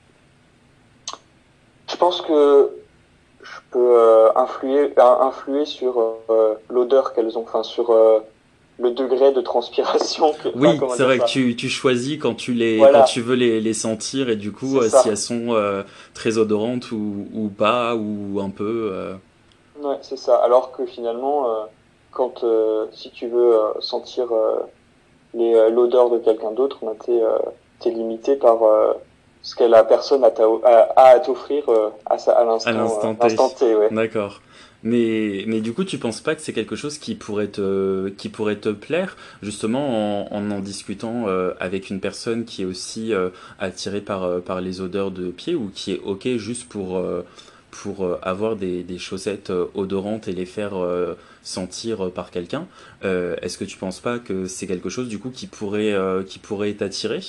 Je pense que je peux euh, influer euh, influer sur euh, l'odeur qu'elles ont, enfin sur euh, le degré de transpiration que, enfin Oui, comment c'est dire vrai que ça. tu, tu choisis quand tu les, quand tu Voilà, veux les, les sentir et du coup, c'est euh, si elles ça. sont euh, très odorantes ou, ou pas ou un peu. euh, Ouais, c'est ça. Alors que finalement, euh, quand euh, si tu veux euh, sentir euh, les euh, l'odeur de quelqu'un d'autre, ben, t'es euh, t'es limité par euh, ce que la personne a, t'a- a, a à t'offrir euh, à sa, à À l'instant euh, l'instant T. l'instant T, ouais. D'accord. Mais, mais du coup, tu penses pas que c'est quelque chose qui pourrait te, qui pourrait te plaire, justement, en en, en discutant euh, avec une personne qui est aussi euh, attirée par, euh, par les odeurs de pied ou qui est OK juste pour, euh, pour euh, avoir des, des chaussettes euh, odorantes et les faire euh, sentir euh, par quelqu'un. Euh, est-ce que tu penses pas que c'est quelque chose, du coup, qui pourrait, euh, qui pourrait t'attirer?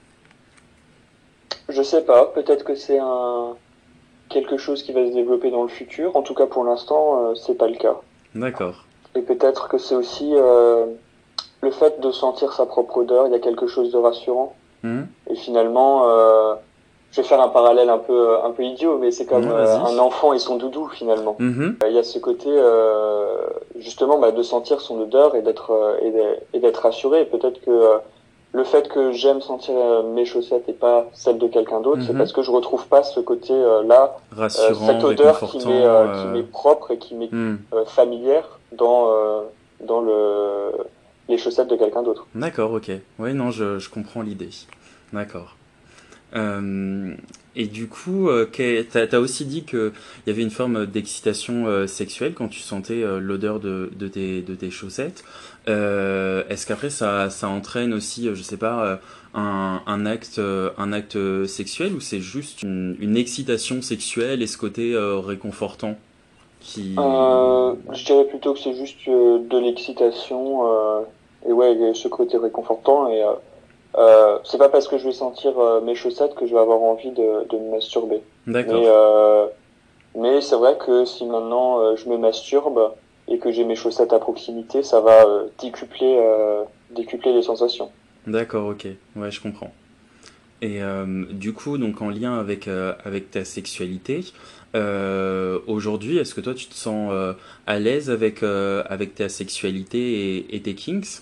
Je sais pas, peut-être que c'est un quelque chose qui va se développer dans le futur. En tout cas, pour l'instant, euh, c'est pas le cas. D'accord. Et peut-être que c'est aussi euh, le fait de sentir sa propre odeur. Il y a quelque chose de rassurant. Mhm. Et finalement, euh, je vais faire un parallèle un peu un peu idiot, mais c'est comme Non, euh, un vas-y. enfant et son doudou finalement. Mhm. Euh, Il y a ce côté euh, justement bah, de sentir son odeur et d'être euh, et d'être et d'être rassuré. Et peut-être que euh, le fait que j'aime sentir euh, mes chaussettes et pas celles de quelqu'un d'autre, c'est Mhm. parce que je retrouve pas ce côté euh, là, euh, cette Rassurant, odeur qui m'est réconfortant. euh, qui euh, m'est propre et qui m'est hmm. euh, familière dans euh, dans le les chaussettes de quelqu'un d'autre. D'accord, ok. Oui, non, je, je comprends l'idée. D'accord. Euh, et du coup, euh, qu'est- t'as, t'as aussi dit qu'il y avait une forme d'excitation euh, sexuelle quand tu sentais euh, l'odeur de, de, tes, de tes chaussettes. Euh, est-ce qu'après ça, ça entraîne aussi, euh, je sais pas, euh, un, un acte, euh, un acte sexuel ou c'est juste une, une excitation sexuelle et ce côté euh, réconfortant qui... Euh, je dirais plutôt que c'est juste euh, de l'excitation euh, et ouais, il y a ce côté réconfortant et euh, euh, c'est pas parce que je vais sentir euh, mes chaussettes que je vais avoir envie de, de me masturber. Mais D'accord. euh, mais c'est vrai que si maintenant euh, je me masturbe et que j'ai mes chaussettes à proximité, ça va euh, décupler euh, décupler les sensations. D'accord, ok. Ouais, je comprends. Et euh, du coup, donc en lien avec, euh, avec ta sexualité, euh, aujourd'hui, est-ce que toi tu te sens euh, à l'aise avec, euh, avec ta sexualité et, et tes kinks?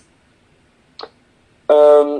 Euh,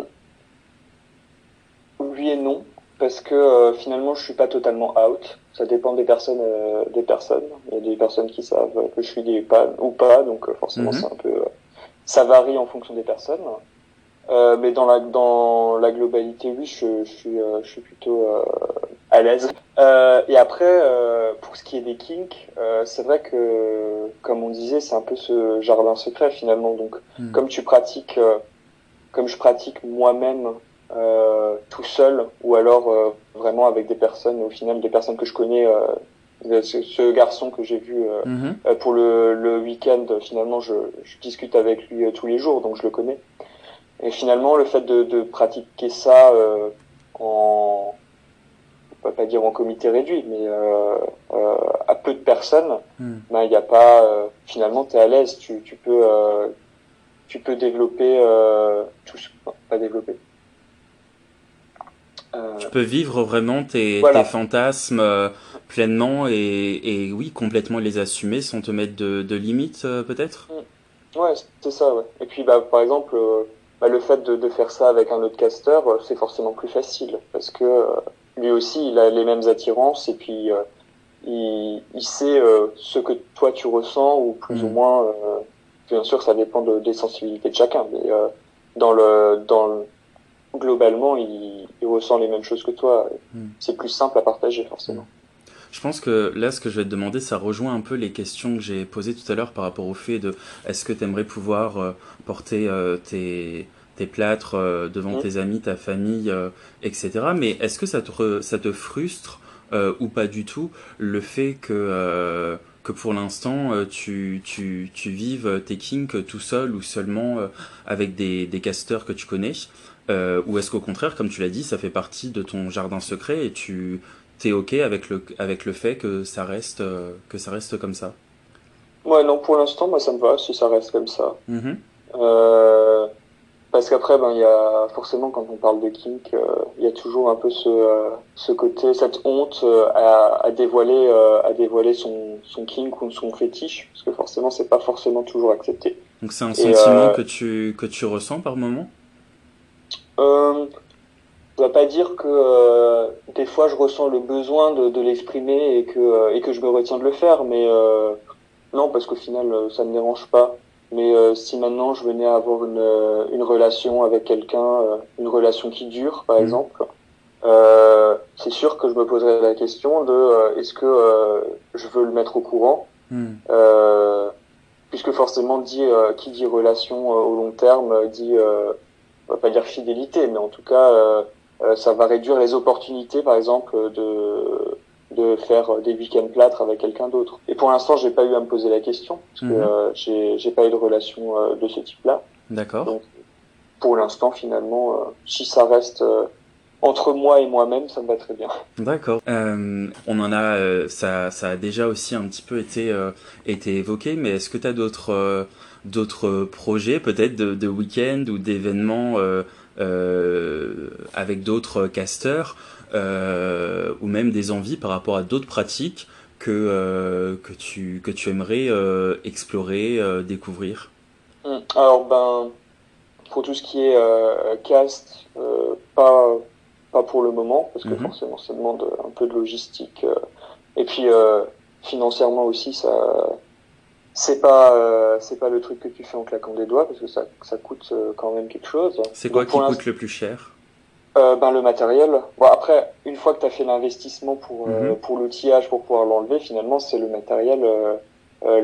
Oui et non, parce que euh, finalement je suis pas totalement out. Ça dépend des personnes, euh, des personnes. Il y a des personnes qui savent que je suis gay pas ou pas, donc euh, forcément Mhm. c'est un peu, euh, ça varie en fonction des personnes. Euh, mais dans la dans la globalité, oui, je, je suis euh, je suis plutôt euh, à l'aise. Euh, et après, euh, pour ce qui est des kinks, euh, c'est vrai que comme on disait, c'est un peu ce jardin secret finalement. Donc Mhm. comme tu pratiques euh, comme je pratique moi-même euh, tout seul ou alors euh, vraiment avec des personnes, au final des personnes que je connais euh, ce, ce garçon que j'ai vu euh, Mhm. euh, pour le, le week-end, finalement, je, je discute avec lui euh, tous les jours, donc je le connais. Et finalement, le fait de, de pratiquer ça euh, en, on va pas dire en comité réduit, mais euh, euh, à peu de personnes, Mhm. ben il y a pas. Euh, finalement, t'es à l'aise, tu, tu peux, euh, tu peux développer euh, tout, ce- non, pas développer. Tu Euh, peux vivre vraiment tes, tes voilà. fantasmes euh, pleinement et, et oui, complètement les assumer sans te mettre de, de limites, euh, peut-être. Mm. Ouais, c'est ça, ouais. Et puis, bah, par exemple, euh, bah, le fait de, de faire ça avec un autre casteur, euh, c'est forcément plus facile parce que euh, lui aussi, il a les mêmes attirances et puis euh, il, il sait euh, ce que toi tu ressens ou plus ou Mhm. moins. Euh, bien sûr, ça dépend de, des sensibilités de chacun, mais euh, dans le, dans le, globalement, il, il ressent les mêmes choses que toi. Mhm. C'est plus simple à partager, Mhm. forcément. Je pense que là, ce que je vais te demander, ça rejoint un peu les questions que j'ai posées tout à l'heure par rapport au fait de est-ce que tu aimerais pouvoir euh, porter euh, tes, tes plâtres euh, devant Mm. tes amis, ta famille, euh, et cetera. Mais est-ce que ça te, re- ça te frustre euh, ou pas du tout le fait que, euh, que pour l'instant euh, tu, tu, tu vives tes kinks tout seul ou seulement euh, avec des, des casteurs que tu connais euh, ou est-ce qu'au contraire, comme tu l'as dit, ça fait partie de ton jardin secret et tu t'es ok avec le, avec le fait que ça reste, euh, que ça reste comme ça. Ouais, non, pour l'instant, moi, ça me va si ça reste comme ça. Mhm. Euh, Parce qu'après, ben, il y a forcément quand on parle de kink, euh, il y a toujours un peu ce, euh, ce côté, cette honte euh, à, à dévoiler, euh, à dévoiler son, son kink ou son fétiche, parce que forcément, c'est pas forcément toujours accepté. Donc c'est un Et sentiment euh, que tu, que tu ressens par moment. euh, je ne vais pas dire que euh, des fois, je ressens le besoin de, de l'exprimer et que euh, et que je me retiens de le faire, mais euh, non, parce qu'au final, euh, ça ne me dérange pas. Mais euh, si maintenant je venais à avoir une, euh, une relation avec quelqu'un, euh, une relation qui dure, par Mhm. exemple, Euh, c'est sûr que je me poserais la question de euh, est-ce que euh, je veux le mettre au courant, Mhm. euh, puisque forcément dit euh, qui dit relation euh, au long terme euh, dit euh, on va pas dire fidélité, mais en tout cas euh, euh, ça va réduire les opportunités par exemple de de faire des week-ends plâtres avec quelqu'un d'autre. Et pour l'instant j'ai pas eu à me poser la question parce que Mhm. euh, j'ai j'ai pas eu de relation euh, de ce type-là. D'accord. Donc pour l'instant finalement euh, si ça reste euh, entre moi et moi-même, ça me va très bien. D'accord. Euh, on en a, euh, ça, ça a déjà aussi un petit peu été, euh, été évoqué, mais est-ce que tu as d'autres, euh, d'autres projets, peut-être de, de week-end ou d'événements euh, euh, avec d'autres casteurs, euh, ou même des envies par rapport à d'autres pratiques que, euh, que tu, que tu aimerais euh, explorer, euh, découvrir? Mm. Alors ben pour tout ce qui est euh, cast, euh, pas pas pour le moment parce que Mhm. forcément ça demande un peu de logistique euh, et puis euh, financièrement aussi ça c'est pas euh, c'est pas le truc que tu fais en claquant des doigts parce que ça ça coûte euh, quand même quelque chose. C'est quoi Donc qui pour coûte l'instant le plus cher? euh, ben le matériel. Bon après une fois que tu as fait l'investissement pour euh, Mhm. pour l'outillage pour pouvoir l'enlever finalement c'est le matériel euh, euh,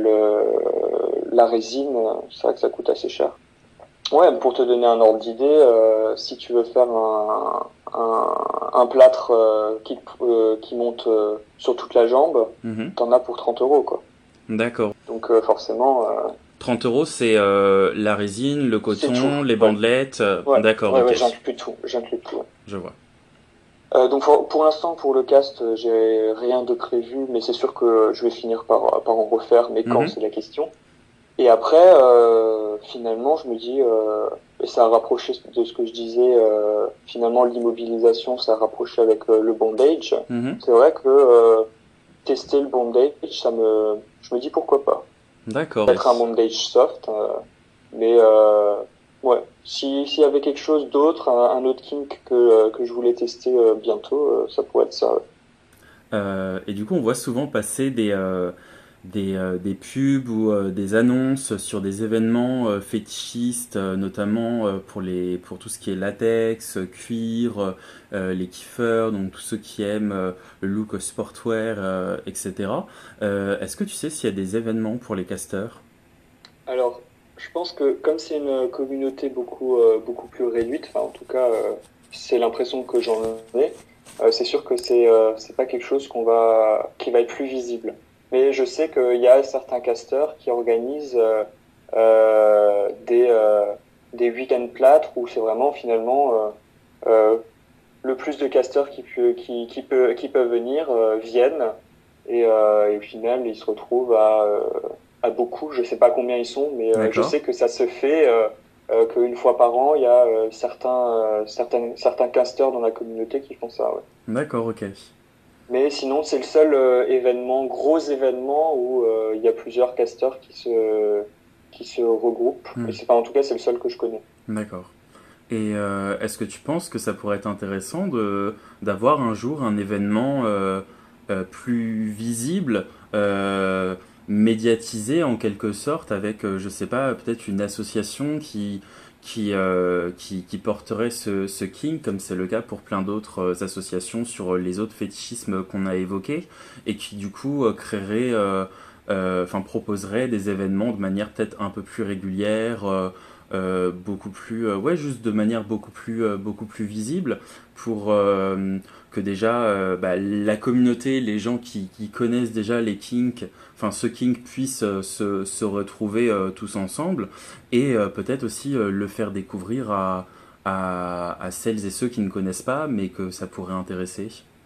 le la résine, euh, c'est vrai que ça coûte assez cher. Ouais, pour te donner un ordre d'idée, euh, si tu veux faire un, un, un plâtre euh, qui, euh, qui monte euh, sur toute la jambe, Mhm. t'en as pour trente euros, quoi. D'accord. Donc euh, forcément, euh, trente euros, c'est euh, la résine, le c'est tout. coton, les Ouais, bandelettes. euh, ouais, D'accord, ouais, ok. ouais, j'inclus tout, j'inclus tout. Ouais. Je vois. Euh, donc pour, pour l'instant, pour le cast, euh, j'ai rien de prévu, mais c'est sûr que je vais finir par, par en refaire, mais quand, Mhm. c'est la question. Et après, euh, finalement, je me dis, euh, et ça a rapproché de ce que je disais, euh, finalement, l'immobilisation, ça a rapproché avec euh, le bondage. Mhm. C'est vrai que euh, tester le bondage, ça me, je me dis pourquoi pas. D'accord. Peut-être un bondage soft, euh, mais euh, ouais, si s'il y avait quelque chose d'autre, un, un autre kink que euh, que je voulais tester euh, bientôt, euh, ça pourrait être ça. Ouais. Euh, et du coup, on voit souvent passer des, euh, des, euh, des pubs ou euh, des annonces sur des événements euh, fétichistes, euh, notamment euh, pour, les, pour tout ce qui est latex, euh, cuir, euh, les kiffeurs, donc tous ceux qui aiment euh, le look sportwear, euh, et cetera. Euh, est-ce que tu sais s'il y a des événements pour les casteurs? Alors, je pense que comme c'est une communauté beaucoup euh, beaucoup plus réduite, enfin en tout cas, euh, c'est l'impression que j'en ai. euh, c'est sûr que c'est euh, c'est pas quelque chose qu'on va qui va être plus visible. Mais je sais qu'il y a certains casteurs qui organisent euh, euh, des euh, des week-ends plâtres où c'est vraiment finalement euh, euh, le plus de casteurs qui peut, qui qui peut qui peuvent venir euh, viennent et, euh, et au final ils se retrouvent à euh, à beaucoup. Je sais pas combien ils sont, mais euh, je D'accord. sais que ça se fait. Euh, euh, qu'une fois par an, il y a euh, certains, euh, certains, certains casteurs dans la communauté qui font ça. Ouais. D'accord, ok. Mais sinon, c'est le seul euh, événement, gros événement où euh, il y a plusieurs casteurs qui se, qui se regroupent. Et Hmm. c'est pas, en tout cas, c'est le seul que je connais. D'accord. Et euh, est-ce que tu penses que ça pourrait être intéressant de d'avoir un jour un événement euh, euh, plus visible, euh, médiatisé en quelque sorte, avec, euh, je sais pas, peut-être une association qui qui euh, qui, qui porterait ce, ce kink, comme c'est le cas pour plein d'autres euh, associations sur les autres fétichismes qu'on a évoqués, et qui du coup euh, créerait, euh, euh, enfin proposerait des événements de manière peut-être un peu plus régulière. Euh, euh, beaucoup plus euh, ouais juste de manière beaucoup plus euh, beaucoup plus visible pour euh, que déjà euh, bah, la communauté, les gens qui, qui connaissent déjà les kinks, enfin ce kink puissent euh, se, se retrouver euh, tous ensemble et euh, peut-être aussi euh, le faire découvrir à, à, à celles et ceux qui ne connaissent pas mais que ça pourrait intéresser.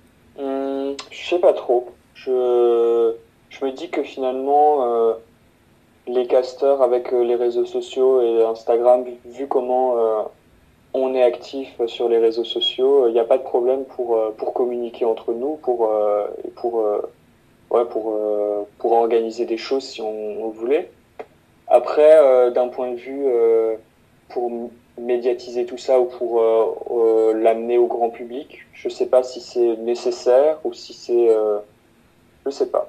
Hum, je sais pas trop. Je, je me dis que finalement, euh, les casteurs avec euh, les réseaux sociaux et Instagram, vu vu comment euh, on est actif sur les réseaux sociaux, il n'y a pas de problème pour, euh, pour communiquer entre nous, pour, euh, et pour, euh, ouais, pour, euh, pour organiser des choses si on, on le voulait. Après, euh, d'un point de vue euh, pour m- médiatiser tout ça ou pour euh, euh, l'amener au grand public, je sais pas si c'est nécessaire ou si c'est, euh, je sais pas.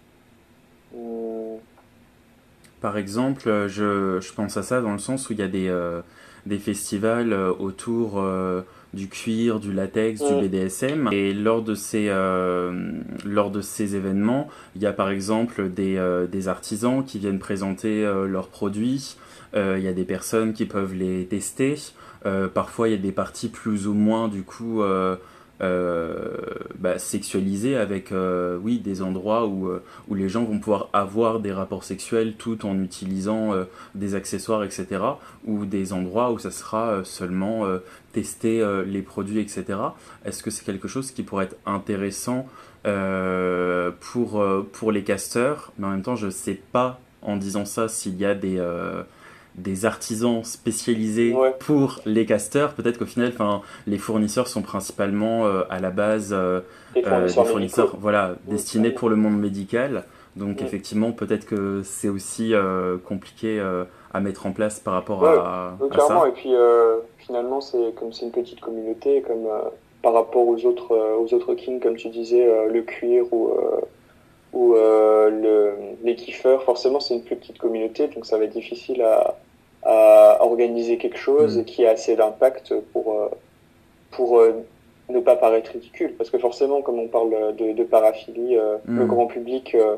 Hum, Par exemple, euh, je, je pense à ça dans le sens où il y a des, euh, des festivals euh, autour euh, du cuir, du latex, du hum, B D S M. Et lors de ces, euh, lors de ces événements, il y a par exemple des, euh, des artisans qui viennent présenter euh, leurs produits. Euh, il y a des personnes qui peuvent les tester. Euh, parfois, il y a des parties plus ou moins du coup euh, euh, bah, sexualisées avec euh, oui des endroits où euh, où les gens vont pouvoir avoir des rapports sexuels tout en utilisant euh, des accessoires, et cetera. Ou des endroits où ça sera euh, seulement euh, tester euh, les produits, et cetera. Est-ce que c'est quelque chose qui pourrait être intéressant euh, pour, euh, pour les casteurs? Mais en même temps, je ne sais pas en disant ça s'il y a des, euh, des artisans spécialisés ouais, pour les casteurs. Peut-être qu'au final, enfin, les fournisseurs sont principalement euh, à la base euh, des euh, des fournisseurs fournisseurs médicaux. voilà, Hum, destinés hum, pour le monde médical. Donc hum. effectivement, peut-être que c'est aussi euh, compliqué euh, à mettre en place par rapport Ouais, à, ouais, à clairement. ça. Et puis euh, finalement, c'est comme c'est une petite communauté, comme euh, par rapport aux autres euh, aux autres kings, comme tu disais, euh, le cuir ou euh, ou euh, le les kiffeurs. Forcément, c'est une plus petite communauté, donc ça va être difficile à à organiser quelque chose Hmm. qui a assez d'impact pour euh, pour euh, ne pas paraître ridicule. Parce que forcément, comme on parle de, de paraphilie, euh, le Hmm. grand public euh,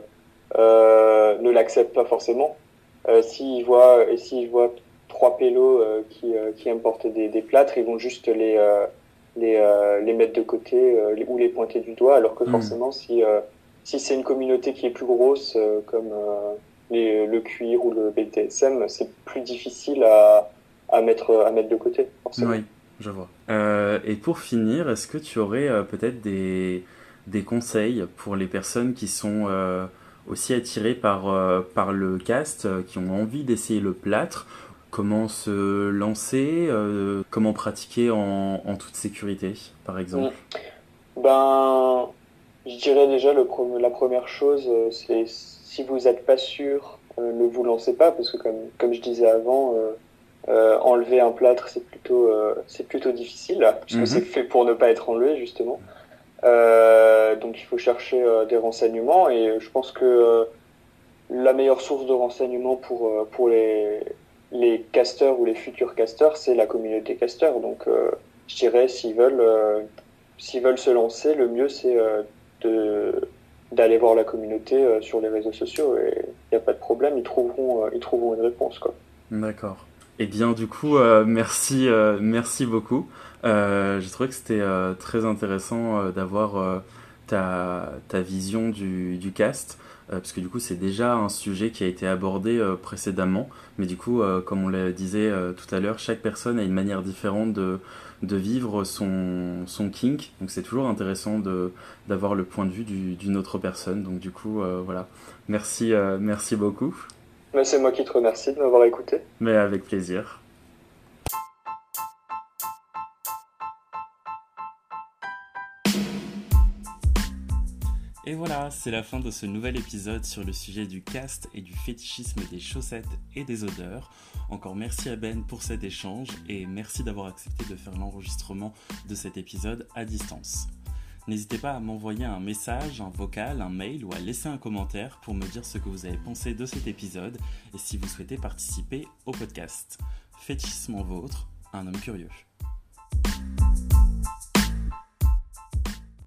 euh, ne l'accepte pas forcément. Euh, s'ils voient, et s'ils voient trois pélos euh, qui, euh, qui aiment porter des, des plâtres, ils vont juste les, euh, les, euh, les mettre de côté euh, les- ou les pointer du doigt, alors que Hmm. forcément, si, euh, si c'est une communauté qui est plus grosse, euh, comme euh, les, le cuir ou le B D S M, c'est plus difficile à, à mettre, à mettre de côté, forcément. Oui, je vois. Euh, et pour finir, est-ce que tu aurais euh, peut-être des, des conseils pour les personnes qui sont euh, aussi attirées par, euh, par le cast, euh, qui ont envie d'essayer le plâtre? Comment se lancer? Euh, comment pratiquer en, en toute sécurité, par Mm. exemple? Ben, je dirais déjà le, pre- la première chose, euh, c'est si vous n'êtes pas sûr, euh, ne vous lancez pas parce que comme comme je disais avant, euh, euh, enlever un plâtre c'est plutôt euh, c'est plutôt difficile puisque c'est Mhm. fait pour ne pas être enlevé justement. Euh, donc il faut chercher euh, des renseignements et je pense que euh, la meilleure source de renseignements pour euh, pour les les casteurs ou les futurs casteurs, c'est la communauté casteur. Donc euh, je dirais s'ils veulent euh, s'ils veulent se lancer, le mieux c'est euh, de d'aller voir la communauté euh, sur les réseaux sociaux et il n'y a pas de problème, ils trouveront euh, ils trouveront une réponse quoi. D'accord. Eh bien, du coup, euh, merci, euh, merci beaucoup. Euh, j'ai trouvé que c'était euh, très intéressant euh, d'avoir euh, ta, ta vision du, du cast, euh, parce que du coup c'est déjà un sujet qui a été abordé euh, précédemment, mais du coup, euh, comme on le disait euh, tout à l'heure, chaque personne a une manière différente de, de vivre son, son kink, donc c'est toujours intéressant de, d'avoir le point de vue du, d'une autre personne, donc du coup, euh, voilà. Merci, euh, merci beaucoup, Mais c'est moi qui te remercie de m'avoir écouté. mais avec plaisir. Et voilà, c'est la fin de ce nouvel épisode sur le sujet du cast et du fétichisme des chaussettes et des odeurs. Encore merci à Ben pour cet échange et merci d'avoir accepté de faire l'enregistrement de cet épisode à distance. N'hésitez pas à m'envoyer un message, un vocal, un mail ou à laisser un commentaire pour me dire ce que vous avez pensé de cet épisode et si vous souhaitez participer au podcast. Fétichisme en vôtre, un homme curieux.